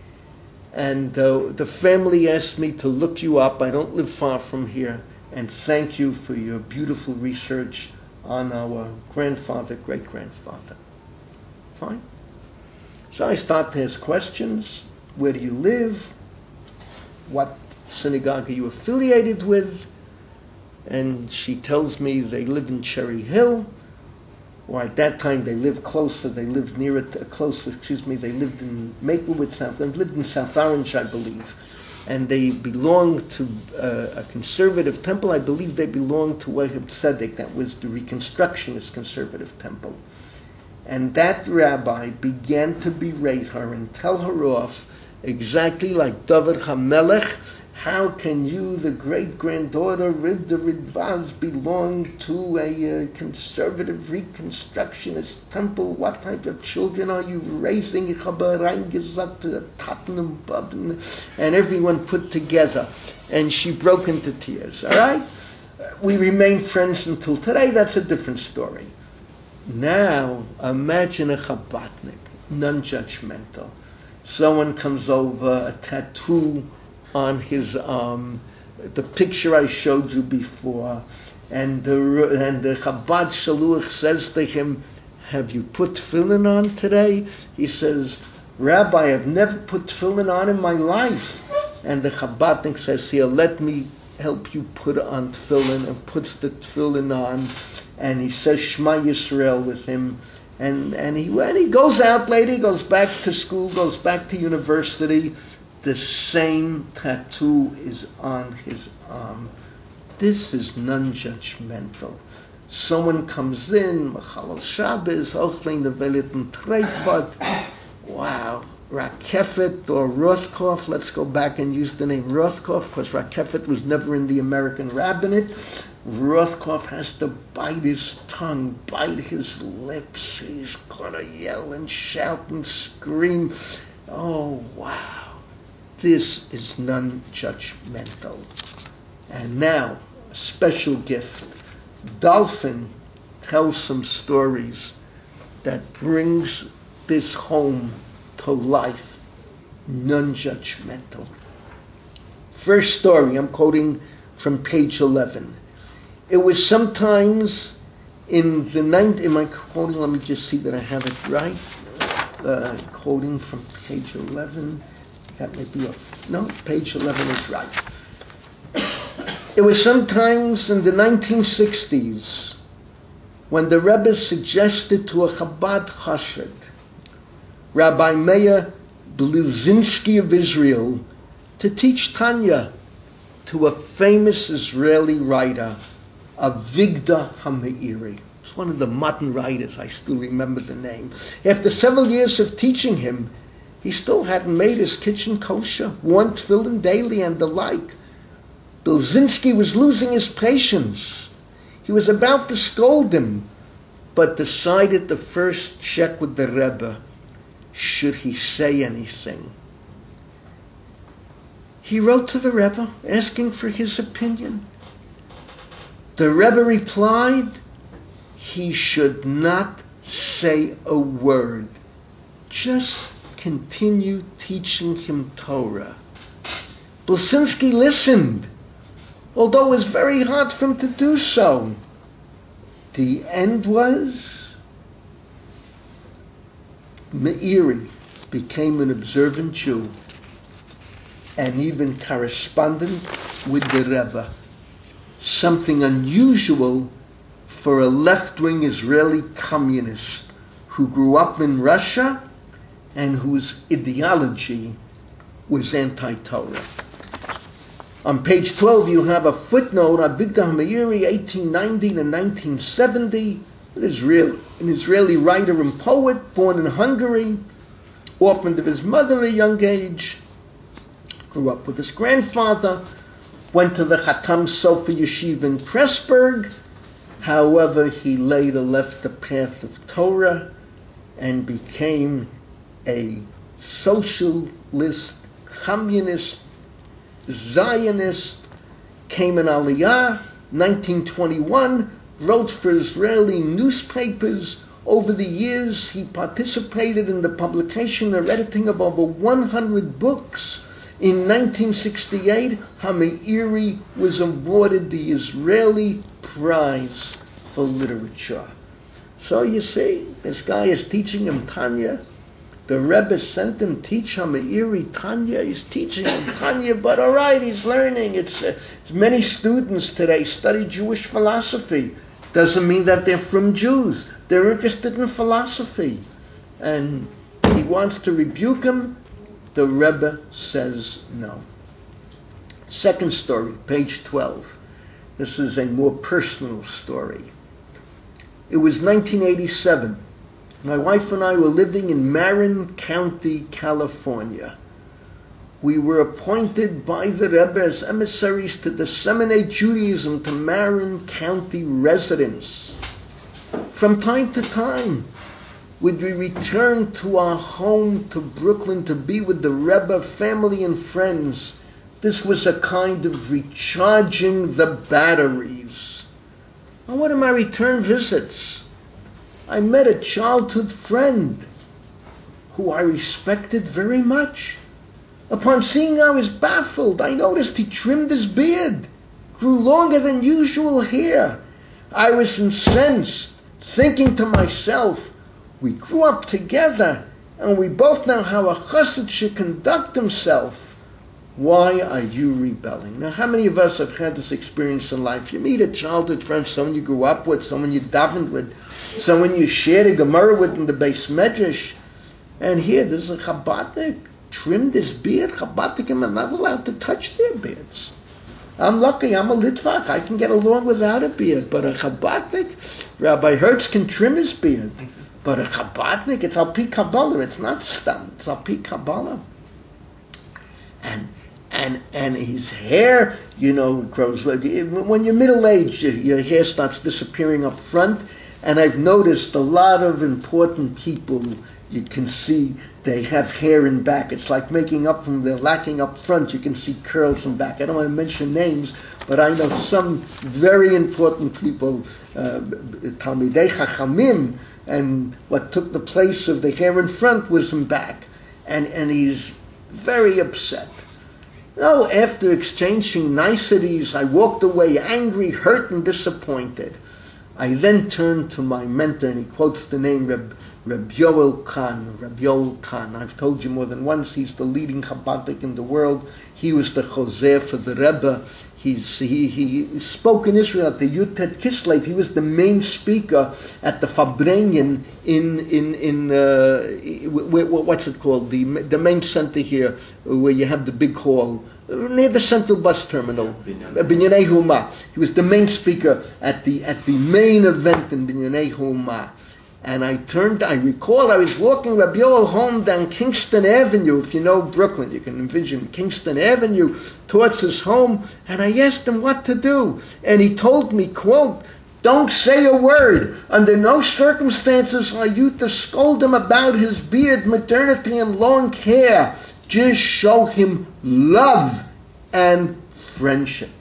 And uh, the family asked me to look you up. I don't live far from here. And thank you for your beautiful research on our grandfather, great-grandfather. Fine. So I start to ask questions. Where do you live? What synagogue are you affiliated with? And she tells me they live in Cherry Hill, or at that time they lived closer, they lived near it, uh, closer, excuse me, they lived in Maplewood, South, they lived in South Orange, I believe. And they belonged to uh, a conservative temple. I believe they belonged to Wahab Tzedek, that was the Reconstructionist conservative temple. And that rabbi began to berate her and tell her off exactly like David HaMelech. How can you, the great-granddaughter Rivda Ridvaz, belong to a uh, conservative reconstructionist temple? What type of children are you raising? Ich habe reingesagt to Tottenham Bub, and everyone put together. And she broke into tears, all right? We remained friends until today. That's a different story. Now, imagine a Chabadnik, non-judgmental. Someone comes over, a tattoo on his arm, the picture I showed you before, and the and the Chabad Shaluach says to him, have you put tefillin on today? He says, Rabbi, I've never put tefillin on in my life. And the Chabadnik says, here, let me help you put on tefillin, and puts the tefillin on, and he says Shema Yisrael with him, and, and he when he goes out later, he goes back to school, goes back to university, the same tattoo is on his arm. This is non-judgmental. Someone comes in, Machalal Shabbos, Ochlein Nevelit and Treifat. Wow, Rakefet or Rothkopf. Let's go back and use the name Rothkopf, because Rakefet was never in the American rabbinate. Rothkopf has to bite his tongue, bite his lips. He's gonna yell and shout and scream. Oh, wow. This is non-judgmental. And now, a special gift. Dolphin tells some stories that brings this home to life. Non-judgmental. First story, I'm quoting from page eleven. It was sometimes in the ninth, am I quoting, let me just see that I have it right. Uh, quoting from page eleven. That may be a, no, page eleven is right. It was sometimes in the nineteen sixties when the Rebbe suggested to a Chabad Chassid, Rabbi Meir Bluzinski of Israel, to teach Tanya to a famous Israeli writer, Avigdor HaMeiri. It's one of the modern writers, I still remember the name. After several years of teaching him, he still hadn't made his kitchen kosher, worn tefillin daily and the like. Bluzinski was losing his patience. He was about to scold him, but decided to first check with the Rebbe. Should he say anything? He wrote to the Rebbe asking for his opinion. The Rebbe replied, he should not say a word. Just continue teaching him Torah. Bluzinski listened, although it was very hard for him to do so. The end was, Meiri became an observant Jew and even correspondent with the Rebbe. Something unusual for a left-wing Israeli communist who grew up in Russia and whose ideology was anti-Torah. On page twelve, you have a footnote, Avigdor HaMeiri, eighteen ninety to nineteen seventy, an Israeli, an Israeli writer and poet, born in Hungary, orphaned of his mother at a young age, grew up with his grandfather, went to the Chatam Sofer Yeshiva in Pressburg. However, he later left the path of Torah and became a socialist, communist, Zionist, came in Aliyah, nineteen twenty-one, wrote for Israeli newspapers. Over the years, he participated in the publication or editing of over one hundred books. In nineteen sixty-eight, HaMeiri was awarded the Israeli Prize for Literature. So you see, this guy is teaching him Tanya. The Rebbe sent him teach HaMeiri Tanya. He's teaching him Tanya, but all right, he's learning. It's, uh, it's many students today study Jewish philosophy. Doesn't mean that they're from Jews. They're interested in philosophy. And he wants to rebuke him. The Rebbe says no. Second story, page twelve. This is a more personal story. It was nineteen eighty-seven. My wife and I were living in Marin County, California. We were appointed by the Rebbe as emissaries to disseminate Judaism to Marin County residents. From time to time, would we return to our home to Brooklyn to be with the Rebbe, family and friends. This was a kind of recharging the batteries. On one of my return visits, I met a childhood friend who I respected very much. Upon seeing I was baffled. I noticed he trimmed his beard, grew longer than usual hair. I was incensed, thinking to myself, we grew up together, and we both know how a chassid should conduct himself. Why are you rebelling? Now, how many of us have had this experience in life? You meet a childhood friend, someone you grew up with, someone you davened with, someone you shared a Gemara with in the Beis Medrash, and here there's a Chabadnik, trimmed his beard. Chabadnikim are not allowed to touch their beards. I'm lucky, I'm a Litvak, I can get along without a beard, but a Chabadnik, Rabbi Hertz can trim his beard, but a Chabadnik, it's al pi Kabbalah, it's not stam, it's al pi Kabbalah. And and and his hair, you know, grows. When you're middle-aged, your hair starts disappearing up front, and I've noticed a lot of important people, you can see they have hair in back. It's like making up from they're lacking up front. You can see curls in back. I don't want to mention names, but I know some very important people, uh, Talmidei Chachamim, and what took the place of the hair in front was in back. And, and he's very upset. No, after exchanging niceties, I walked away angry, hurt, and disappointed. I then turned to my mentor, and he quotes the name Reb, Reb Yoel Kahn. Reb Yoel Kahn. I've told you more than once, he's the leading Chabadnik in the world. He was the Chozeh for the Rebbe. He's, he, he spoke in Israel at the Yutet Kislev. He was the main speaker at the Fabrengen in, in, in uh, what's it called? The, the main center here, where you have the big hall, near the central bus terminal, Binyanei Huma. He was the main speaker at the at the main event in Binyanei Huma. And I turned, I recall I was walking Rabbi Yoel home down Kingston Avenue. If you know Brooklyn, you can envision Kingston Avenue towards his home. And I asked him what to do. And he told me, quote, don't say a word. Under no circumstances are you to scold him about his beard, maternity, and long hair. Just show him love and friendship.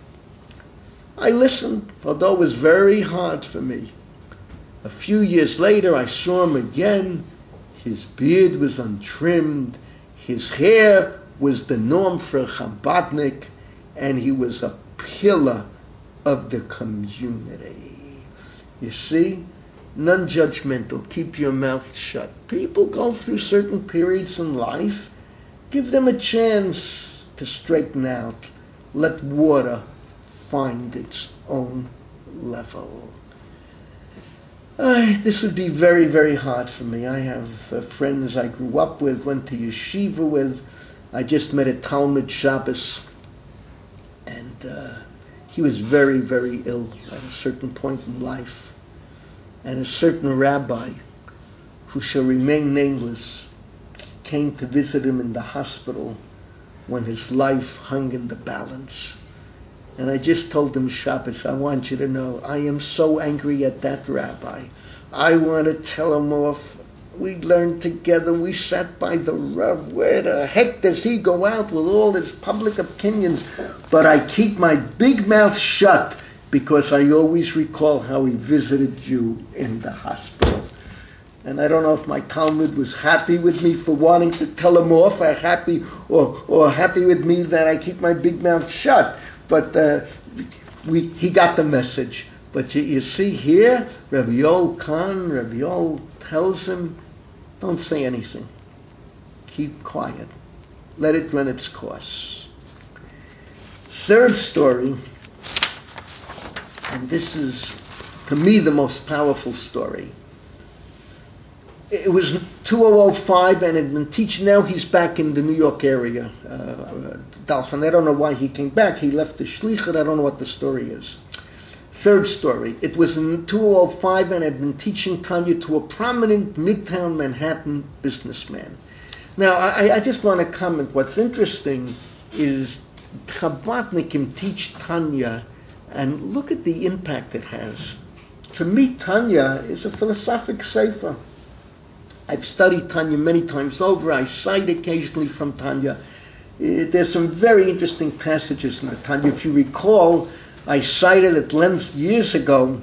I listened, although it was very hard for me. A few years later, I saw him again. His beard was untrimmed. His hair was the norm for a Chabadnik, and he was a pillar of the community. You see, non-judgmental. Keep your mouth shut. People go through certain periods in life. Give them a chance to straighten out. Let water find its own level. Uh, this would be very, very hard for me. I have uh, friends I grew up with, went to yeshiva with. I just met a Talmud Shabbos, and uh, he was very, very ill at a certain point in life. And a certain rabbi, who shall remain nameless, came to visit him in the hospital when his life hung in the balance. And I just told him, Shabbos, I want you to know, I am so angry at that rabbi. I want to tell him off. We learned together, we sat by the Rav. Where the heck does he go out with all his public opinions? But I keep my big mouth shut because I always recall how he visited you in the hospital. And I don't know if my Talmud was happy with me for wanting to tell him off, or happy, or, or happy with me that I keep my big mouth shut. But uh, we, he got the message. But you, you see here, Rabbi Yoel Kahn, Rabbi Yoel tells him, don't say anything. Keep quiet. Let it run its course. Third story, and this is, to me, the most powerful story. It was two thousand five, and had been teaching. Now he's back in the New York area. Uh, Dalfan, I don't know why he came back. He left the shlichut. I don't know what the story is. Third story. It was in two thousand five, and I'd been teaching Tanya to a prominent Midtown Manhattan businessman. Now, I, I just want to comment. What's interesting is Chabadnikim teach Tanya, and look at the impact it has. To me, Tanya is a philosophic sefer. I've studied Tanya many times over. I cite occasionally from Tanya. Uh, there's some very interesting passages in the Tanya. If you recall, I cited at length years ago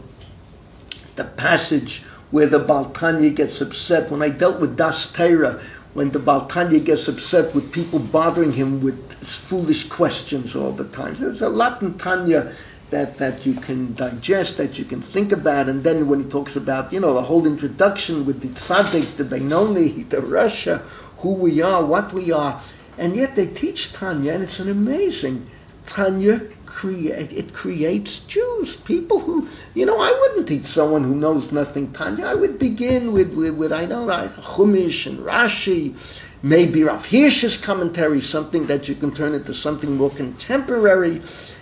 the passage where the Baal Tanya gets upset. When I dealt with Das Torah, when the Baal Tanya gets upset with people bothering him with foolish questions all the time. So there's a lot in Tanya that, that you can digest, that you can think about. And then when he talks about, you know, the whole introduction with the Tzaddik, the Benoni, the Rasha, who we are, what we are. And yet they teach Tanya, and it's an amazing Tanya. Create, it creates Jews, people who, you know, I wouldn't teach someone who knows nothing Tanya. I would begin with, with, with I know, like Chumash and Rashi, maybe Rav Hirsch's commentary, something that you can turn into something more contemporary.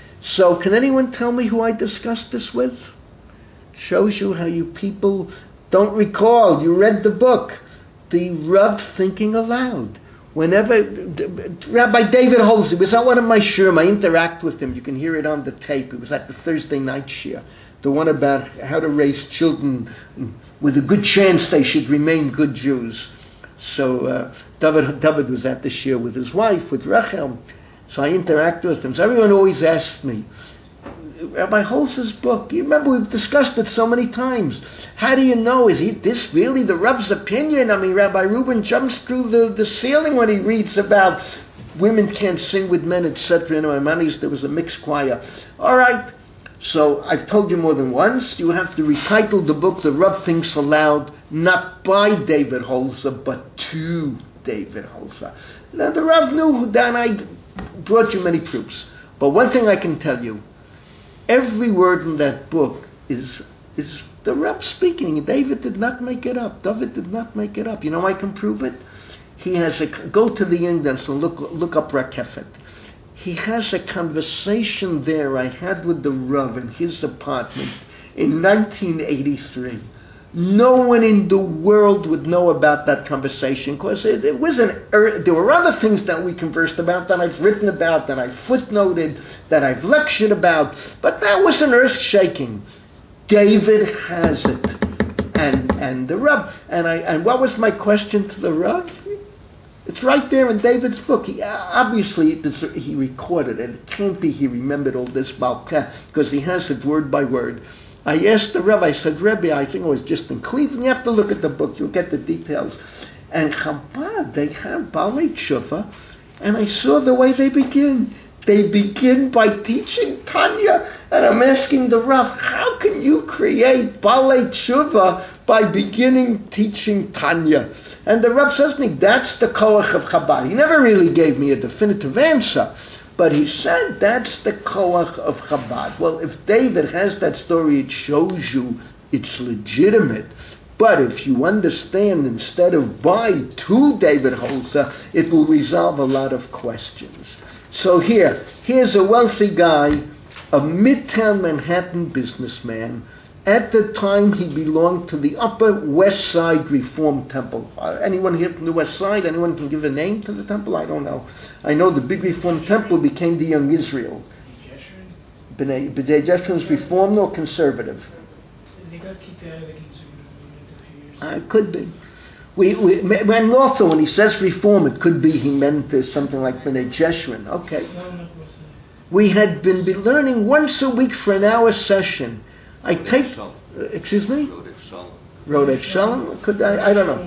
So can anyone tell me who I discussed this with? Shows you how you people don't recall. You read the book, The Rav Thinking Aloud. Whenever, Rabbi David Holzer, he was at one of my shurim, I interact with him, you can hear it on the tape, it was at the Thursday night shir, the one about how to raise children with a good chance they should remain good Jews. So uh, David, David was at the shir with his wife, with Rachel, so I interacted with him. So everyone always asked me, Rabbi Holz's book, you remember we've discussed it so many times. How do you know? Is he, this really the Rav's opinion? I mean, Rabbi Reuben jumps through the, the ceiling when he reads about women can't sing with men, et cetera. In my manis, there was a mixed choir. All right. So I've told you more than once, you have to retitle the book, The Rav Thinks Aloud, not by David Holzer, but to David Holzer. Now, the Rav knew who, and I brought you many proofs. But one thing I can tell you, every word in that book is is the Rav speaking. David did not make it up. David did not make it up. You know I can prove it? He has a, go to the Indus and look look up Rakefet. He has a conversation there I had with the Rav in his apartment in nineteen eighty-three. No one in the world would know about that conversation because it, it was an, there were other things that we conversed about, that I've written about, that I've footnoted, that I've lectured about, but that was an earth-shaking. David has it, and and the Rav, and I and what was my question to the Rav? It's right there in David's book. He obviously he recorded it. It can't be he remembered all this Balka because he has it word by word. I asked the Rebbe, I said, Rebbe, I think it was just in Cleveland. You have to look at the book. You'll get the details. And Chabad, they have Balei Tshuva, and I saw the way they begin. They begin by teaching Tanya. And I'm asking the Rav, how can you create Balei Tshuva by beginning teaching Tanya? And the Rav says to me, that's the koach of Chabad. He never really gave me a definitive answer. But he said that's the koach of Chabad. Well, if David has that story, it shows you it's legitimate. But if you understand, instead of by to David Holzer, it will resolve a lot of questions. So here, here's a wealthy guy, a Midtown Manhattan businessman. At the time, he belonged to the Upper West Side Reform Temple. Uh, anyone here from the West Side? Anyone can give a name to the temple? I don't know. I know the big Reform Temple became the Young Israel. B'nai Jeshurun's Reformed or conservative?
They got kicked out of the conservative movement a few years ago.
Uh, it could be. We, we, and also, when he says reform, it could be he meant uh, something like B'nai Jeshurun. Okay. We had been be learning once a week for an hour session. I take, uh, excuse me? Rodef Shalom? Could I? I don't know.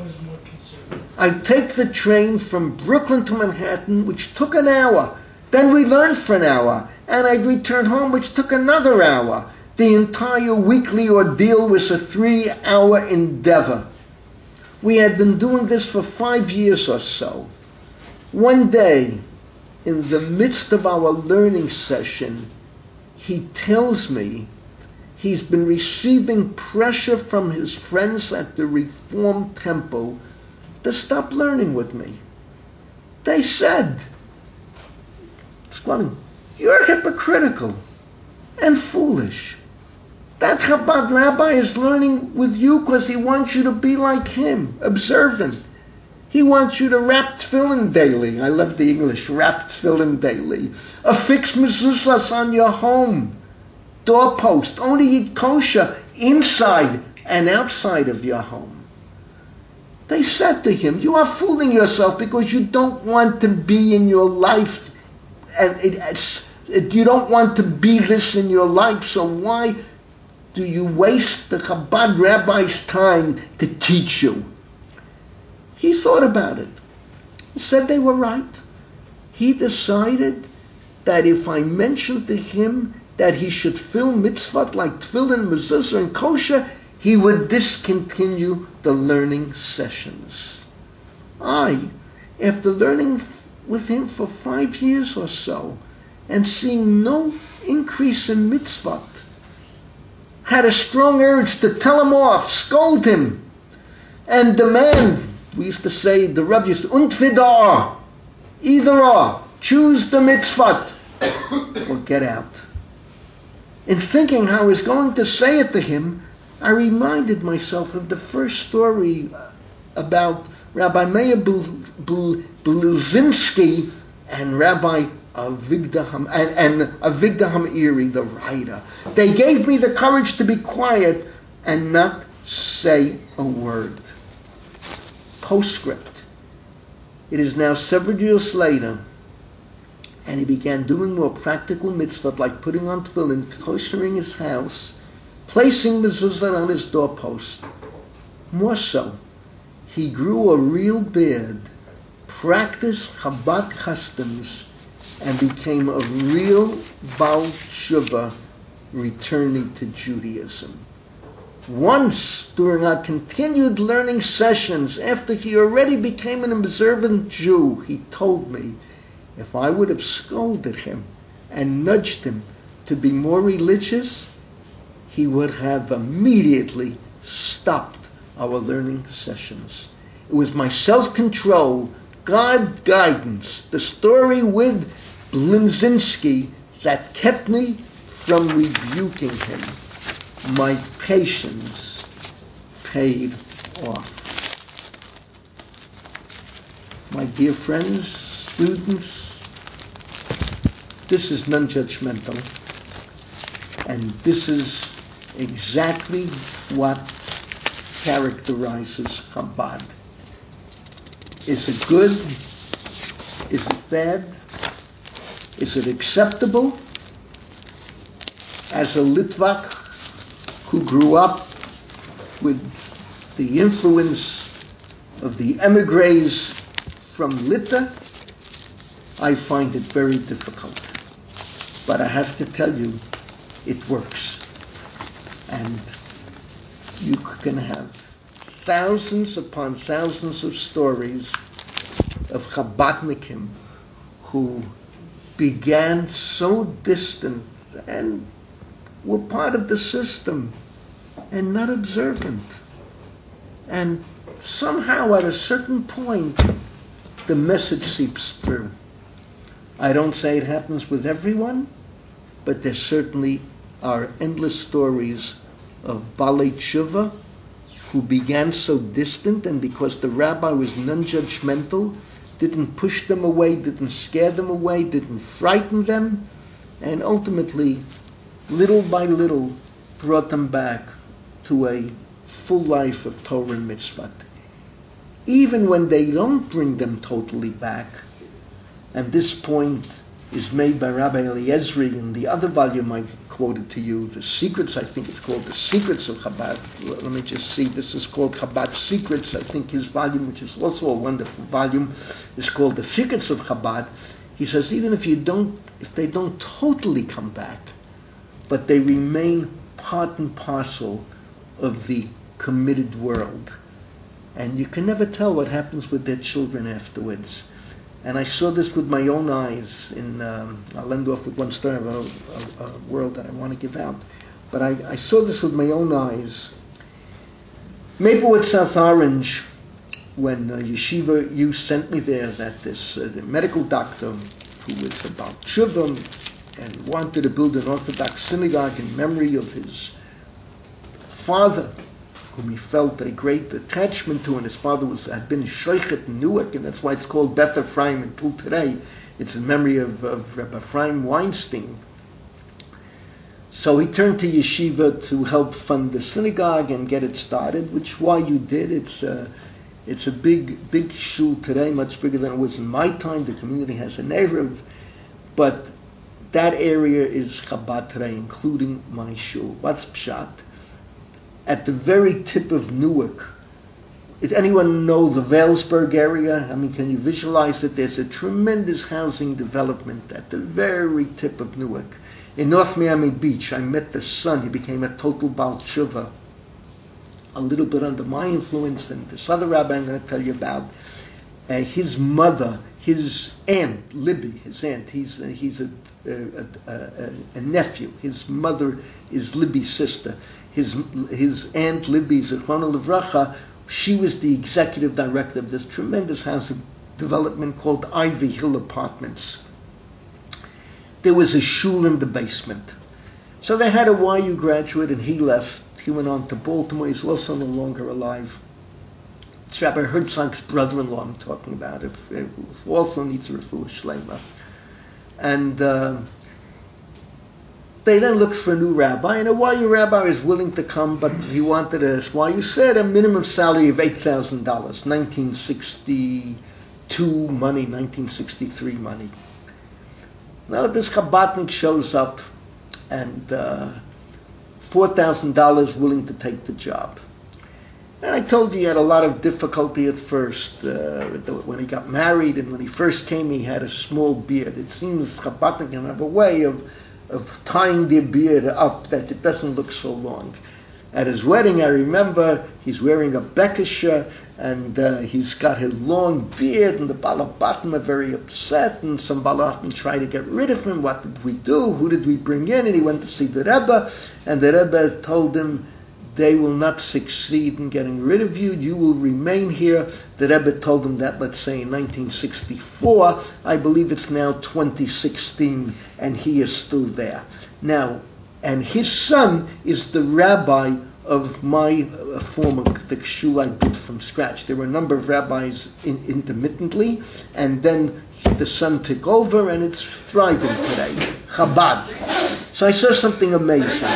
I take the train from Brooklyn to Manhattan, which took an hour. Then we learned for an hour. And I'd return home, which took another hour. The entire weekly ordeal was a three-hour endeavor. We had been doing this for five years or so. One day, in the midst of our learning session, he tells me he's been receiving pressure from his friends at the Reform Temple to stop learning with me. They said, it's funny, you're hypocritical and foolish. That Chabad rabbi is learning with you because he wants you to be like him, observant. He wants you to wrap tefillin daily. I love the English, wrap tefillin daily. Affix mezuzahs on your home, doorpost. Only eat kosher inside and outside of your home. They said to him, you are fooling yourself because you don't want to be in your life, and it, it's, it, you don't want to be this in your life, so why do you waste the Chabad rabbi's time to teach you? He thought about it. He said they were right. He decided that if I mentioned to him that he should fill mitzvot like tefillin, mezuzah, and kosher, he would discontinue the learning sessions. I, after learning with him for five years or so, and seeing no increase in mitzvot, had a strong urge to tell him off, scold him, and demand. We used to say, the Rebbe used to, untvida'ah, either or, choose the mitzvot, or get out. In thinking how I was going to say it to him, I reminded myself of the first story about Rabbi Meir Bluzinski and Rabbi Avigdor and, and Avigdor Hamiri, the writer. They gave me the courage to be quiet and not say a word. Postscript. It is now several years later, and he began doing more practical mitzvot like putting on tefillin, koshering his house, placing mezuzah on his doorpost. More so, he grew a real beard, practiced Chabad customs, and became a real Baal Tshuva, returning to Judaism. Once, during our continued learning sessions, after he already became an observant Jew, he told me if I would have scolded him and nudged him to be more religious, he would have immediately stopped our learning sessions. It was my self-control, God guidance, the story with Blinzinski that kept me from rebuking him. My patience paid off. My dear friends, students, this is non-judgmental, and this is exactly what characterizes Chabad. Is it good? Is it bad? Is it acceptable? As a Litvak who grew up with the influence of the emigres from Lita, I find it very difficult. But I have to tell you, it works. And you can have thousands upon thousands of stories of Chabadnikim who began so distant and were part of the system and not observant. And somehow at a certain point, the message seeps through. I don't say it happens with everyone, but there certainly are endless stories of Balei Tshuva who began so distant, and because the rabbi was non-judgmental, didn't push them away, didn't scare them away, didn't frighten them, and ultimately, little by little, brought them back to a full life of Torah and mitzvot. Even when they don't bring them totally back, and this point is made by Rabbi Eliezri in the other volume I quoted to you, The Secrets, I think it's called The Secrets of Chabad. Let me just see, this is called Chabad Secrets. I think his volume, which is also a wonderful volume, is called The Secrets of Chabad. He says even if you don't, if they don't totally come back, but they remain part and parcel of the committed world. And you can never tell what happens with their children afterwards. And I saw this with my own eyes. In um, I'll end off with one story of a, a, a world that I want to give out. But I, I saw this with my own eyes. Maplewood, South Orange, when uh, Yeshiva U sent me there, that this uh, the medical doctor who was about Tshuva and wanted to build an Orthodox synagogue in memory of his father, whom he felt a great attachment to, and his father was had been Shoichet in Newark, and that's why it's called Beth Ephraim until today. It's in memory of, of Rebbe Ephraim Weinstein. So he turned to yeshiva to help fund the synagogue and get it started, which why you did. It's a, it's a big, big shul today, much bigger than it was in my time. The community has a neighborhood, but that area is Chabad today, including my shul. What's Pshat? At the very tip of Newark, if anyone know the Valesburg area, I mean, can you visualize it? There's a tremendous housing development at the very tip of Newark. In North Miami Beach, I met the son. He became a total Baal Tshuva, a little bit under my influence, and this other rabbi I'm going to tell you about. Uh, his mother, his aunt, Libby, his aunt, he's, uh, he's a, a, a, a nephew. His mother is Libby's sister. His, his aunt, Libby, Zichrona Livracha, she was the executive director of this tremendous housing development called Ivy Hill Apartments. There was a shul in the basement. So they had a Y U graduate, and he left. He went on to Baltimore. He's also no longer alive. It's Rabbi Herzog's brother-in-law I'm talking about, if, who also needs a refuah shlema. And uh, they then looked for a new rabbi, and a Y U rabbi was willing to come, but he wanted, as Y U said, a minimum salary of eight thousand dollars, nineteen sixty-two money, nineteen sixty-three money. Now this Chabadnik shows up, and uh, four thousand dollars willing to take the job. And I told you he had a lot of difficulty at first. Uh, when he got married and when he first came, he had a small beard. It seems Chabadnik can have a way of, of tying their beard up that it doesn't look so long. At his wedding, I remember he's wearing a bekisha, and uh, he's got his long beard, and the Balabatim are very upset, and some Balabatim try to get rid of him. What did we do? Who did we bring in? And he went to see the Rebbe, and the Rebbe told him, they will not succeed in getting rid of you. You will remain here. The Rebbe told him that, let's say, in nineteen sixty-four. I believe it's now twenty sixteen, and he is still there. Now, and his son is the rabbi of my uh, former, the shul I built from scratch. There were a number of rabbis in, intermittently, and then the son took over, and it's thriving today. Chabad. So I saw something amazing.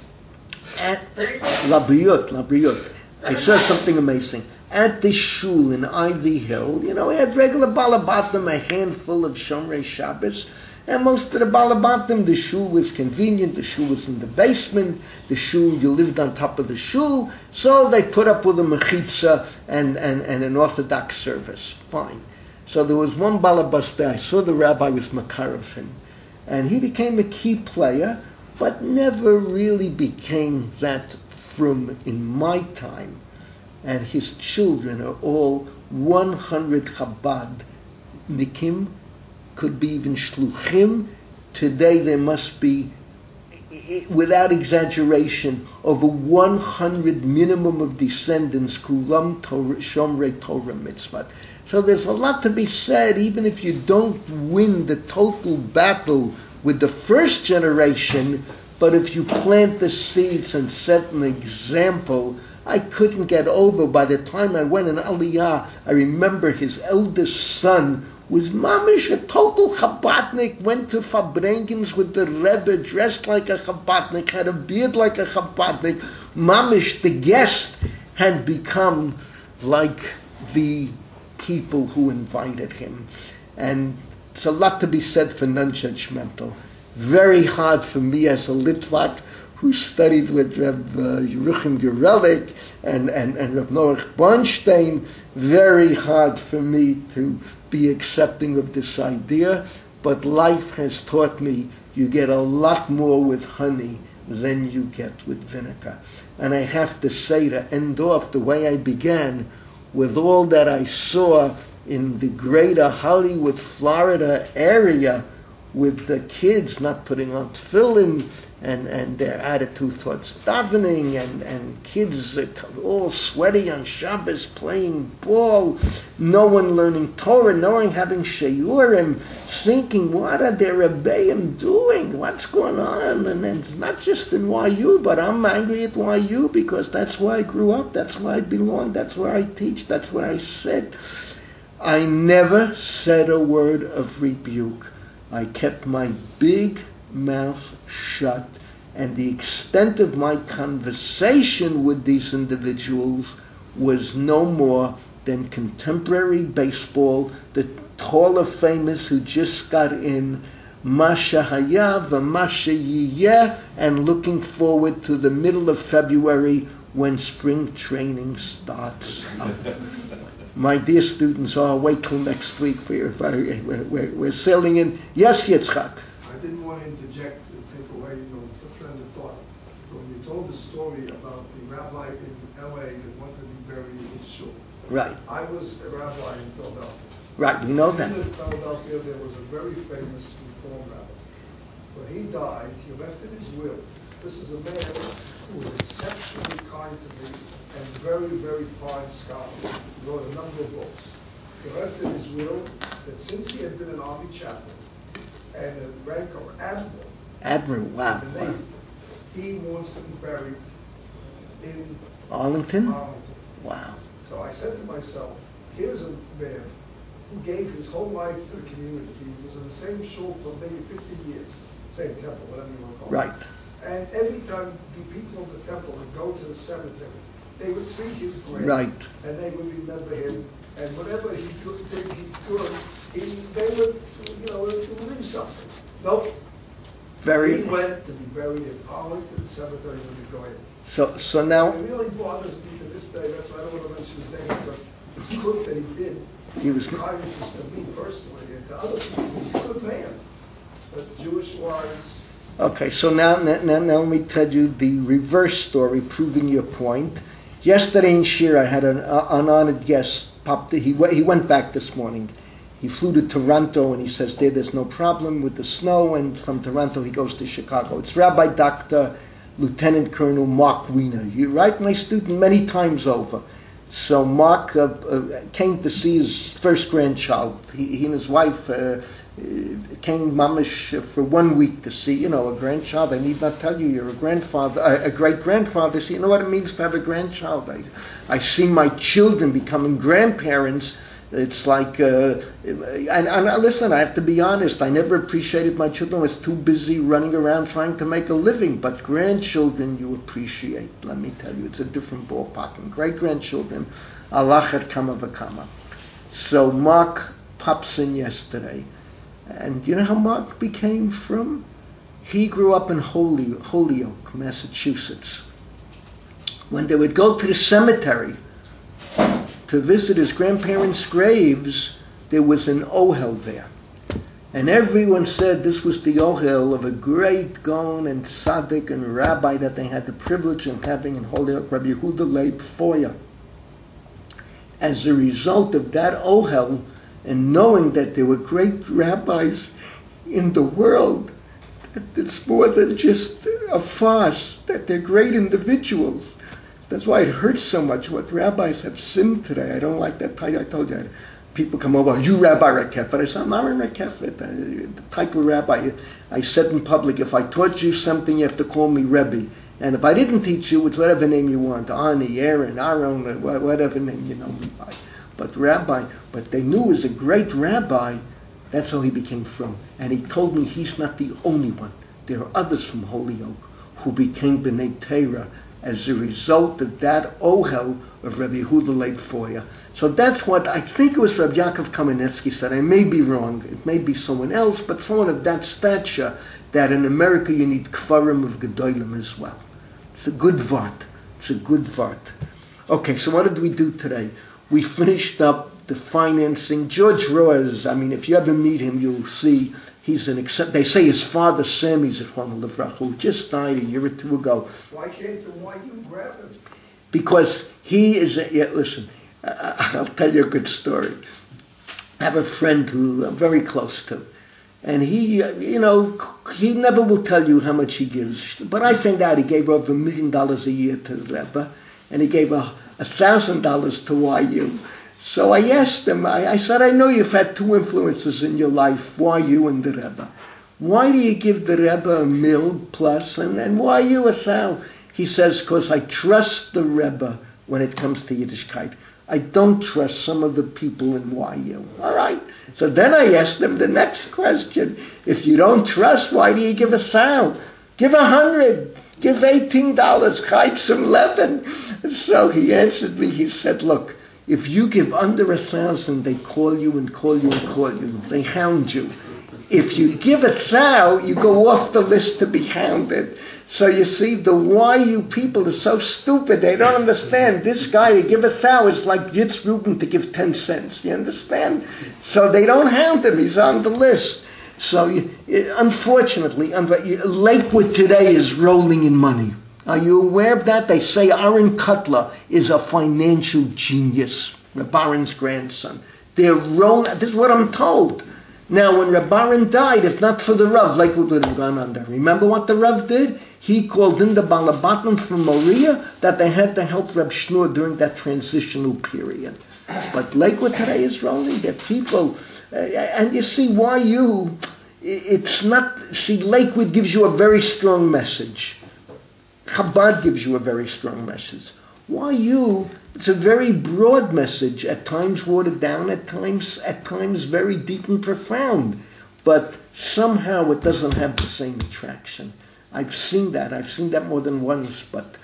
At Labriut, Labriut, I saw something amazing. At the shul in Ivy Hill, you know, we had regular Balabatim, a handful of Shomrei Shabbos, and most of the Balabatim, the shul was convenient, the shul was in the basement, the shul, you lived on top of the shul, so they put up with a mechitza and, and, and an Orthodox service. Fine. So there was one Balabas there, I saw the rabbi was Makarafin, and he became a key player, but never really became that from in my time. And his children are all one hundred Chabad Nikim, could be even Shluchim. Today there must be, without exaggeration, over one hundred minimum of descendants, Kulam Torah, Shomrei Torah Mitzvah. So there's a lot to be said, even if you don't win the total battle with the first generation, but if you plant the seeds and set an example, I couldn't get over. By the time I went in Aliyah, I remember his eldest son was mamish, a total Chabadnik, went to Fabrengens with the Rebbe, dressed like a Chabadnik, had a beard like a Chabadnik. Mamish, the guest, had become like the people who invited him. And it's a lot to be said for non-judgmental. Very hard for me as a Litvak who studied with Reb uh, Yeruchim Gerelik and, and, and Reb Noach Bornstein. Very hard for me to be accepting of this idea, but life has taught me you get a lot more with honey than you get with vinegar. And I have to say, to end off the way I began, with all that I saw in the greater Hollywood, Florida area, with the kids not putting on tefillin, and, and their attitude towards davening, and, and kids all sweaty on Shabbos playing ball, no one learning Torah, no one having shiurim, thinking, what are their rebbeim doing? What's going on? And then it's not just in Y U, but I'm angry at Y U because that's where I grew up, that's where I belong, that's where I teach, that's where I sit. I never said a word of rebuke. I kept my big mouth shut, and the extent of my conversation with these individuals was no more than contemporary baseball, the Hall of Famers who just got in, Masha Haya v'Masha Yiyeh, and looking forward to the middle of February when spring training starts up. My dear students, oh, wait till next week. We're, we're, we're, we're sailing in. Yes, Yitzchak.
I didn't want to interject and take away, you know, the trend of thought. When you told the story about the rabbi in L A that wanted to be buried in his shul.
Right.
I was a rabbi in Philadelphia.
Right, we know that.
In Philadelphia, there was a very famous Reform rabbi. When he died, he left in his will. This is a man who was exceptionally kind to me and very, very fine scholar. He wrote a number of books. He left in his will that since he had been an army chaplain and a rank of admiral,
Admiral, wow.
in the Navy, he wants to be buried in
Arlington?
Arlington.
Wow.
So I said to myself, here's a man who gave his whole life to the community. He was in the same shul for maybe fifty years, same temple, whatever you want to call it.
Right.
And every time the people of the temple would go to the cemetery, they would see his grave,
Right.
and they would remember him. And whatever he could, did, he could, he, they would, you know, leave something. Nope.
Very.
He went to be buried in Arlington Cemetery in Detroit.
So, so now.
It really bothers me to this day. That's why I don't want to mention his name, because it's good that he did.
He was.
Kindnesses to me personally and to other people. He was a good man, but Jewish-wise.
Okay, so now, now, now let me tell you the reverse story, proving your point. Yesterday in Shir, I had an uh, unhonored guest. Popped. He he went back this morning. He flew to Toronto, and he says there, there's no problem with the snow. And from Toronto, he goes to Chicago. It's Rabbi Doctor Lieutenant Colonel Mark Wiener. You right, my student, many times over. So Mark uh, uh, came to see his first grandchild. He, he and his wife uh, came mamish for one week to see, you know, a grandchild. I need not tell you, you're a grandfather, a, a great-grandfather. So you know what it means to have a grandchild. I, I see my children becoming grandparents. It's like, uh, and, and listen, I have to be honest, I never appreciated my children. I was too busy running around trying to make a living. But grandchildren you appreciate, let me tell you, it's a different ballpark. And great-grandchildren, Allah had kama v'kama. So Mark pops in yesterday. And you know how Mark became from? He grew up in Holyoke, Holyoke, Massachusetts. When they would go to the cemetery to visit his grandparents' graves, there was an ohel there. And everyone said this was the ohel of a great Gaon and tzaddik and rabbi that they had the privilege of having in Holyoke, Rabbi Yehuda Leib Foya. As a result of that ohel, and knowing that there were great rabbis in the world, that it's more than just a farce, that they're great individuals. That's why it hurts so much what rabbis have sinned today. I don't like that title. I told you, people come over, you Rabbi Rakefet. I said, I'm not a Rakefet. The title rabbi, I said in public, if I taught you something, you have to call me Rebbe. And if I didn't teach you, it's whatever name you want, Ani, Aaron, Aaron, whatever name you know me by. But rabbi, but they knew as a great rabbi, that's how he became from. And he told me he's not the only one. There are others from Holyoke who became B'nai Torah as a result of that ohel of Rabbi Yehuda Leib Foya. So that's what, I think it was Rabbi Yaakov Kamenetsky said. I may be wrong. It may be someone else, but someone of that stature, that in America you need kfarim of gedolim as well. It's a good vart. It's a good vart. Okay, so what did we do today? We finished up the financing. George Roaz, I mean, if you ever meet him, you'll see he's an except. They say his father, Sammy Zichron Levrach, who just died a year or two ago.
Why can't the why you grab him?
Because he is, a, yeah, listen, uh, I'll tell you a good story. I have a friend who I'm very close to, And he, you know, he never will tell you how much he gives. But I found out he gave over a million dollars a year to the Rebbe, and he gave a a thousand dollars to Y U. So I asked him, I, I said, I know you've had two influences in your life, Y U and the Rebbe. Why do you give the Rebbe a mil plus and, and Y U a thou? He says, because I trust the Rebbe when it comes to Yiddishkeit. I don't trust some of the people in Y U. All right. So then I asked him the next question. If you don't trust, why do you give a thou? Give a hundred. Give eighteen dollars, Chaytzim eleven. So he answered me, he said, look, if you give under a thousand, they call you and call you and call you. They hound you. If you give a thou, you go off the list to be hounded. So you see, the Y U people are so stupid, they don't understand. This guy to give a thou is like Yitz Rubin to give ten cents. You understand? So they don't hound him, he's on the list. So, unfortunately, Lakewood today is rolling in money. Are you aware of that? They say Aaron Cutler is a financial genius, Reb Aaron's grandson. They're rolling, this is what I'm told. Now, when Reb Aaron died, if not for the Rav, Lakewood would have gone under. Remember what the Rav did? He called in the Balabatim from Moria that they had to help Reb Shnur during that transitional period. But Lakewood today is rolling. There are people... Uh, and you see, Y U, it's not, see, Lakewood gives you a very strong message. Chabad gives you a very strong message. Y U, it's a very broad message, at times watered down, at times, at times very deep and profound. But somehow it doesn't have the same attraction. I've seen that, I've seen that more than once, but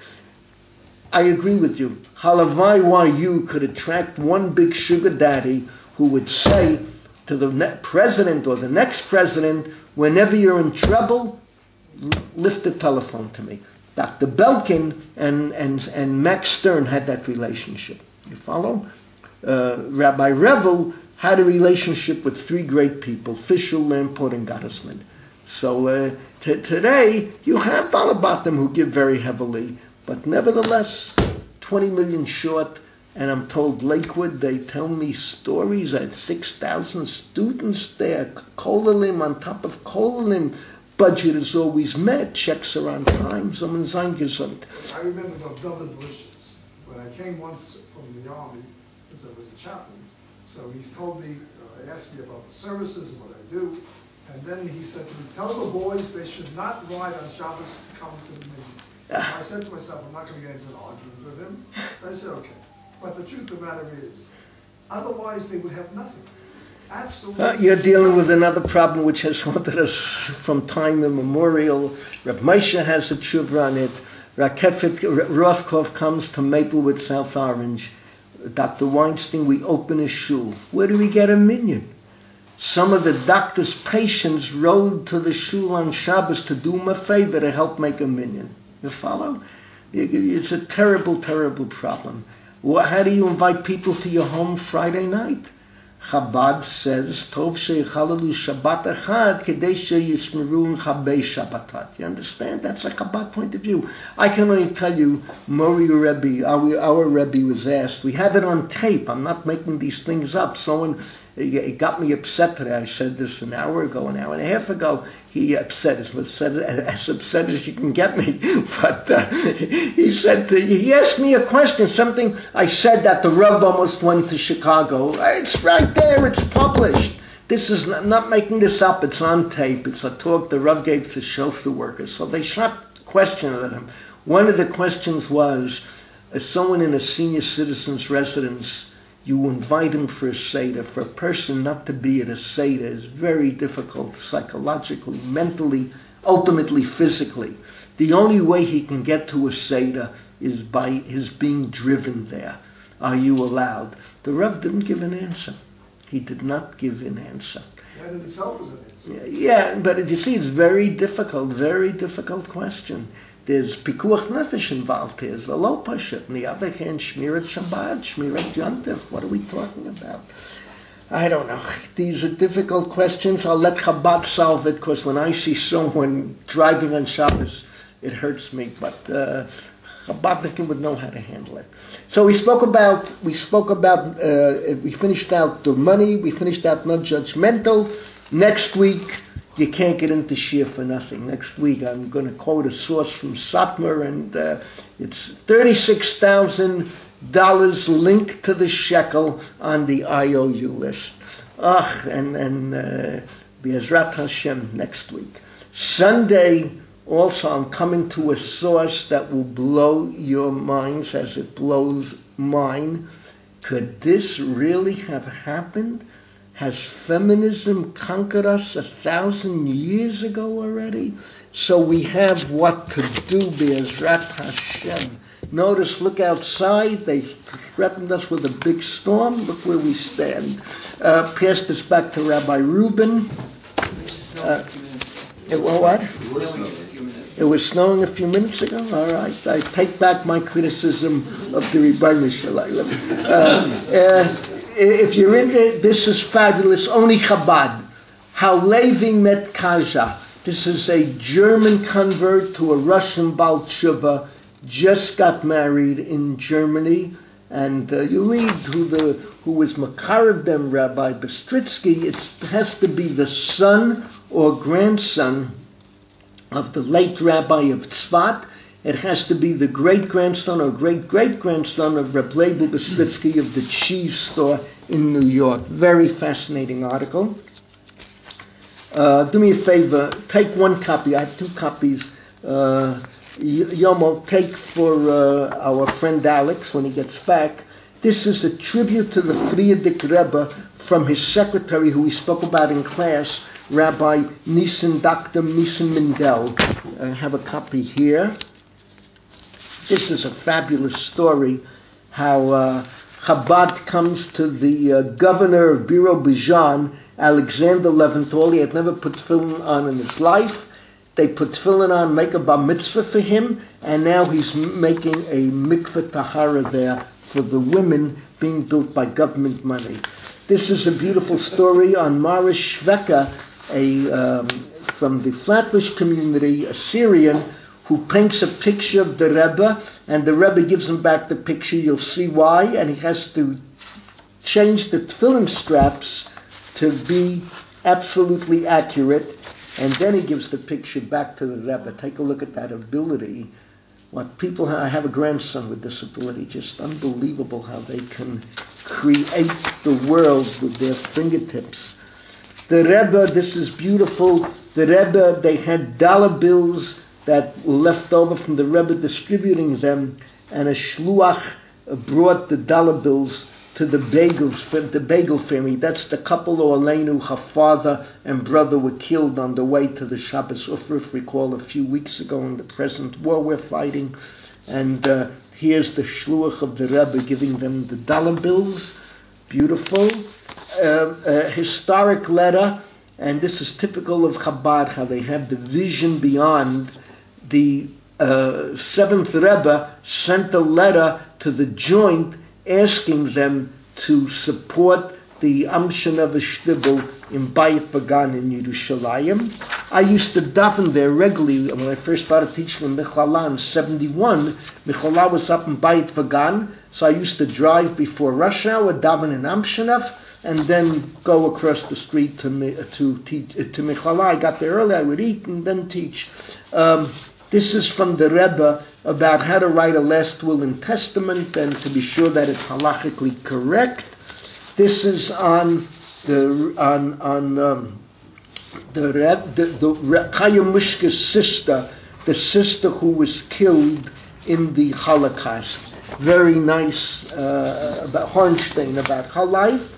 I agree with you. Halavai Y U could attract one big sugar daddy who would say to the ne- president or the next president, whenever you're in trouble, lift the telephone to me. Doctor Belkin and, and, and Max Stern had that relationship. You follow? Uh, Rabbi Revel had a relationship with three great people, Fischel, Lamport, and Gottesman. So uh, t- today, you have Balabatim who give very heavily, but nevertheless, twenty million short. And I'm told Lakewood, they tell me stories at six thousand students there. Kolalim on top of Kolalim. Budget is always met. Checks are on time. Someone sein gesund.
I remember of David Blishitz. When I came once from the army, because I was a chaplain, so he told me, uh, asked me about the services and what I do. And then he said to me, tell the boys they should not ride on Shabbos to come to the meeting. So I said to myself, I'm not going to get into an argument with him. So I said, okay. But the truth of the matter is, otherwise they would have nothing. Absolutely.
Uh, you're dealing with another problem which has haunted us from time immemorial. Reb Moshe has a tshuva on it. Rakefet Rothkopf comes to Maplewood, South Orange. Doctor Weinstein, we open a shul. Where do we get a minyan? Some of the doctor's patients rode to the shul on Shabbos to do him a favor to help make a minyan. You follow? It's a terrible, terrible problem. How do you invite people to your home Friday night? Chabad says, Tov sheyichalalu Shabbat echad kedei sheyismeru chabei Shabbatat. You understand? That's a Chabad point of view. I can only tell you, Mori Rebbe, our, our Rebbe was asked, we have it on tape, I'm not making these things up. Someone, it got me upset today. I said this an hour ago, an hour and a half ago. He upset, as upset as, upset as you can get me. But uh, he said, to, he asked me a question, something I said that the Rav almost went to Chicago. It's right there, it's published. This is not, not making this up, it's on tape. It's a talk the Rav gave to shelter workers. So they shot questions at him. One of the questions was, as someone in a senior citizen's residence, you invite him for a Seder. For a person not to be at a Seder is very difficult psychologically, mentally, ultimately physically. The only way he can get to a Seder is by his being driven there. Are you allowed? The Rav didn't give an answer. He did not give an answer.
That in itself is an answer.
Yeah, but you see, it's very difficult, very difficult question. There's pikuach nefesh involved here. There's a low pashut. On the other hand, shmirat Shabbat, shmirat Yontif. What are we talking about? I don't know. These are difficult questions. I'll let Chabad solve it, because when I see someone driving on Shabbos, it hurts me. But uh, Chabadnikim would know how to handle it. So we spoke about, we spoke about, uh, we finished out the money. We finished out non-judgmental. Next week, you can't get into Shir for nothing. Next week I'm going to quote a source from Satmar, and uh, it's thirty-six thousand dollars linked to the shekel on the I O U list. Ach, and, and uh, Be'ezrat Hashem next week. Sunday, also, I'm coming to a source that will blow your minds as it blows mine. Could this really have happened? Has feminism conquered us a thousand years ago already? So we have what to do, Be'ezrat Hashem. Notice, look outside. They threatened us with a big storm. Look where we stand. Uh, passed this back to Rabbi Rubin. Uh, it, well, what? It was snowing a few minutes ago? All right. I take back my criticism of the Rebbeinu Shalom. Uh, uh, if you're into it, this is fabulous. Oni Chabad. Halevi Met Kaja. This is a German convert to a Russian Baal Tshuva. Just got married in Germany. And uh, you read who the who was Makarev them, Rabbi Bistritsky. It has to be the son or grandson of the late Rabbi of Tzfat. It has to be the great-grandson or great-great-grandson of Reb Leibel Bistritsky of the cheese store in New York. Very fascinating article. Uh, do me a favor, take one copy. I have two copies. Uh, Yomo, take for uh, our friend Alex when he gets back. This is a tribute to the Frierdick Rebbe from his secretary, who we spoke about in class, Rabbi Nissen, Doctor Nissen Mindel. I have a copy here. This is a fabulous story, how uh, Chabad comes to the uh, governor of Birobidzhan, Alexander Leventhal. He had never put tefillin on in his life. They put tefillin on, make a bar mitzvah for him, and now he's making a mikveh tahara there for the women being built by government money. This is a beautiful story on Marish Shveka, a um, from the Flatbush community, a Syrian, who paints a picture of the Rebbe, and the Rebbe gives him back the picture. You'll see why, and he has to change the tefillin straps to be absolutely accurate. And then he gives the picture back to the Rebbe. Take a look at that ability. What people have, I have a grandson with this ability. Just unbelievable how they can create the world with their fingertips. The Rebbe, this is beautiful. The Rebbe, they had dollar bills that were left over from the Rebbe distributing them, and a shluach brought the dollar bills to the Bagels, the Bagel family. That's the couple who Aleinu, her father and brother, were killed on the way to the Shabbos Ufruf, recall a few weeks ago in the present war we're fighting. And uh, here's the shluach of the Rebbe giving them the dollar bills. Beautiful. Uh, a historic letter, and this is typical of Chabad, how they have the vision beyond. The uh, seventh Rebbe sent a letter to the joint asking them to support the Amshaneva Shtibel in Bayit Vagan in Yerushalayim. I used to daven there regularly when I first started teaching in Michala in seventy-one. Michala was up in Bayit Vagan, so I used to drive before rush hour, daven in Amshanev, and then go across the street to to teach to Michala. I got there early, I would eat and then teach. Um, This is from the Rebbe about how to write a last will and testament and to be sure that it's halachically correct. This is on the on on um, the Rebbe, the, the Chaya Mushka's sister, the sister who was killed in the Holocaust. Very nice uh, about Hornstein about her life.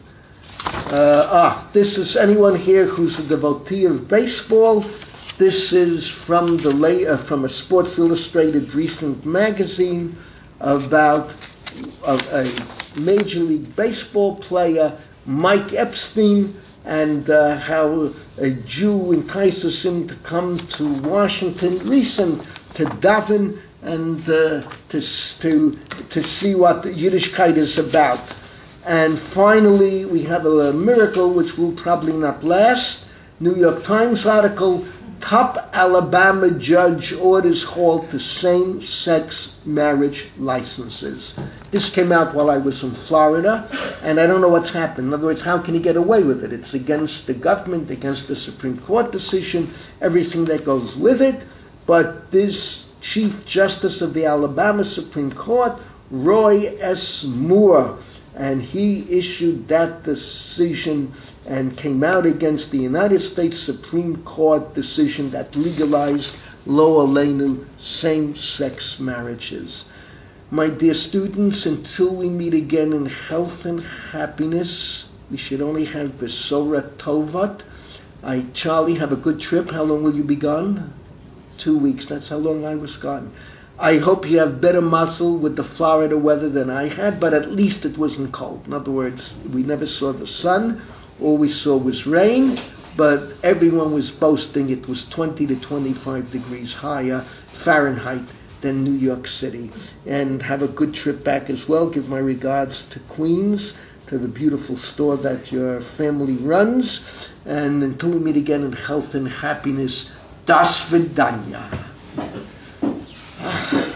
Uh, ah, this is anyone here who's a devotee of baseball. This is from the lay, uh, from a Sports Illustrated recent magazine about a, a Major League Baseball player, Mike Epstein, and uh, how a Jew entices him to come to Washington recent to daven and uh, to to to see what Yiddishkeit is about. And finally, we have a, a miracle which will probably not last. New York Times article. Top Alabama judge orders halt to same-sex marriage licenses. This came out while I was in Florida, And I don't know what's happened. In other words, how can he get away with it? It's against the government, against the Supreme Court decision, everything that goes with it. But this Chief Justice of the Alabama Supreme Court, Roy S. Moore, and he issued that decision and came out against the United States Supreme Court decision that legalized Lo Aleinu same-sex marriages. My dear students, until we meet again in health and happiness, we should only have Besora Tovat. I, Charlie, have a good trip. How long will you be gone? Two weeks. That's how long I was gone. I hope you have better muscle with the Florida weather than I had, but at least it wasn't cold. In other words, we never saw the sun. All we saw was rain, but everyone was boasting it was twenty to twenty-five degrees higher Fahrenheit than New York City. And have a good trip back as well. Give my regards to Queens, to the beautiful store that your family runs. And until we meet again in health and happiness, das Vidanya. Ah.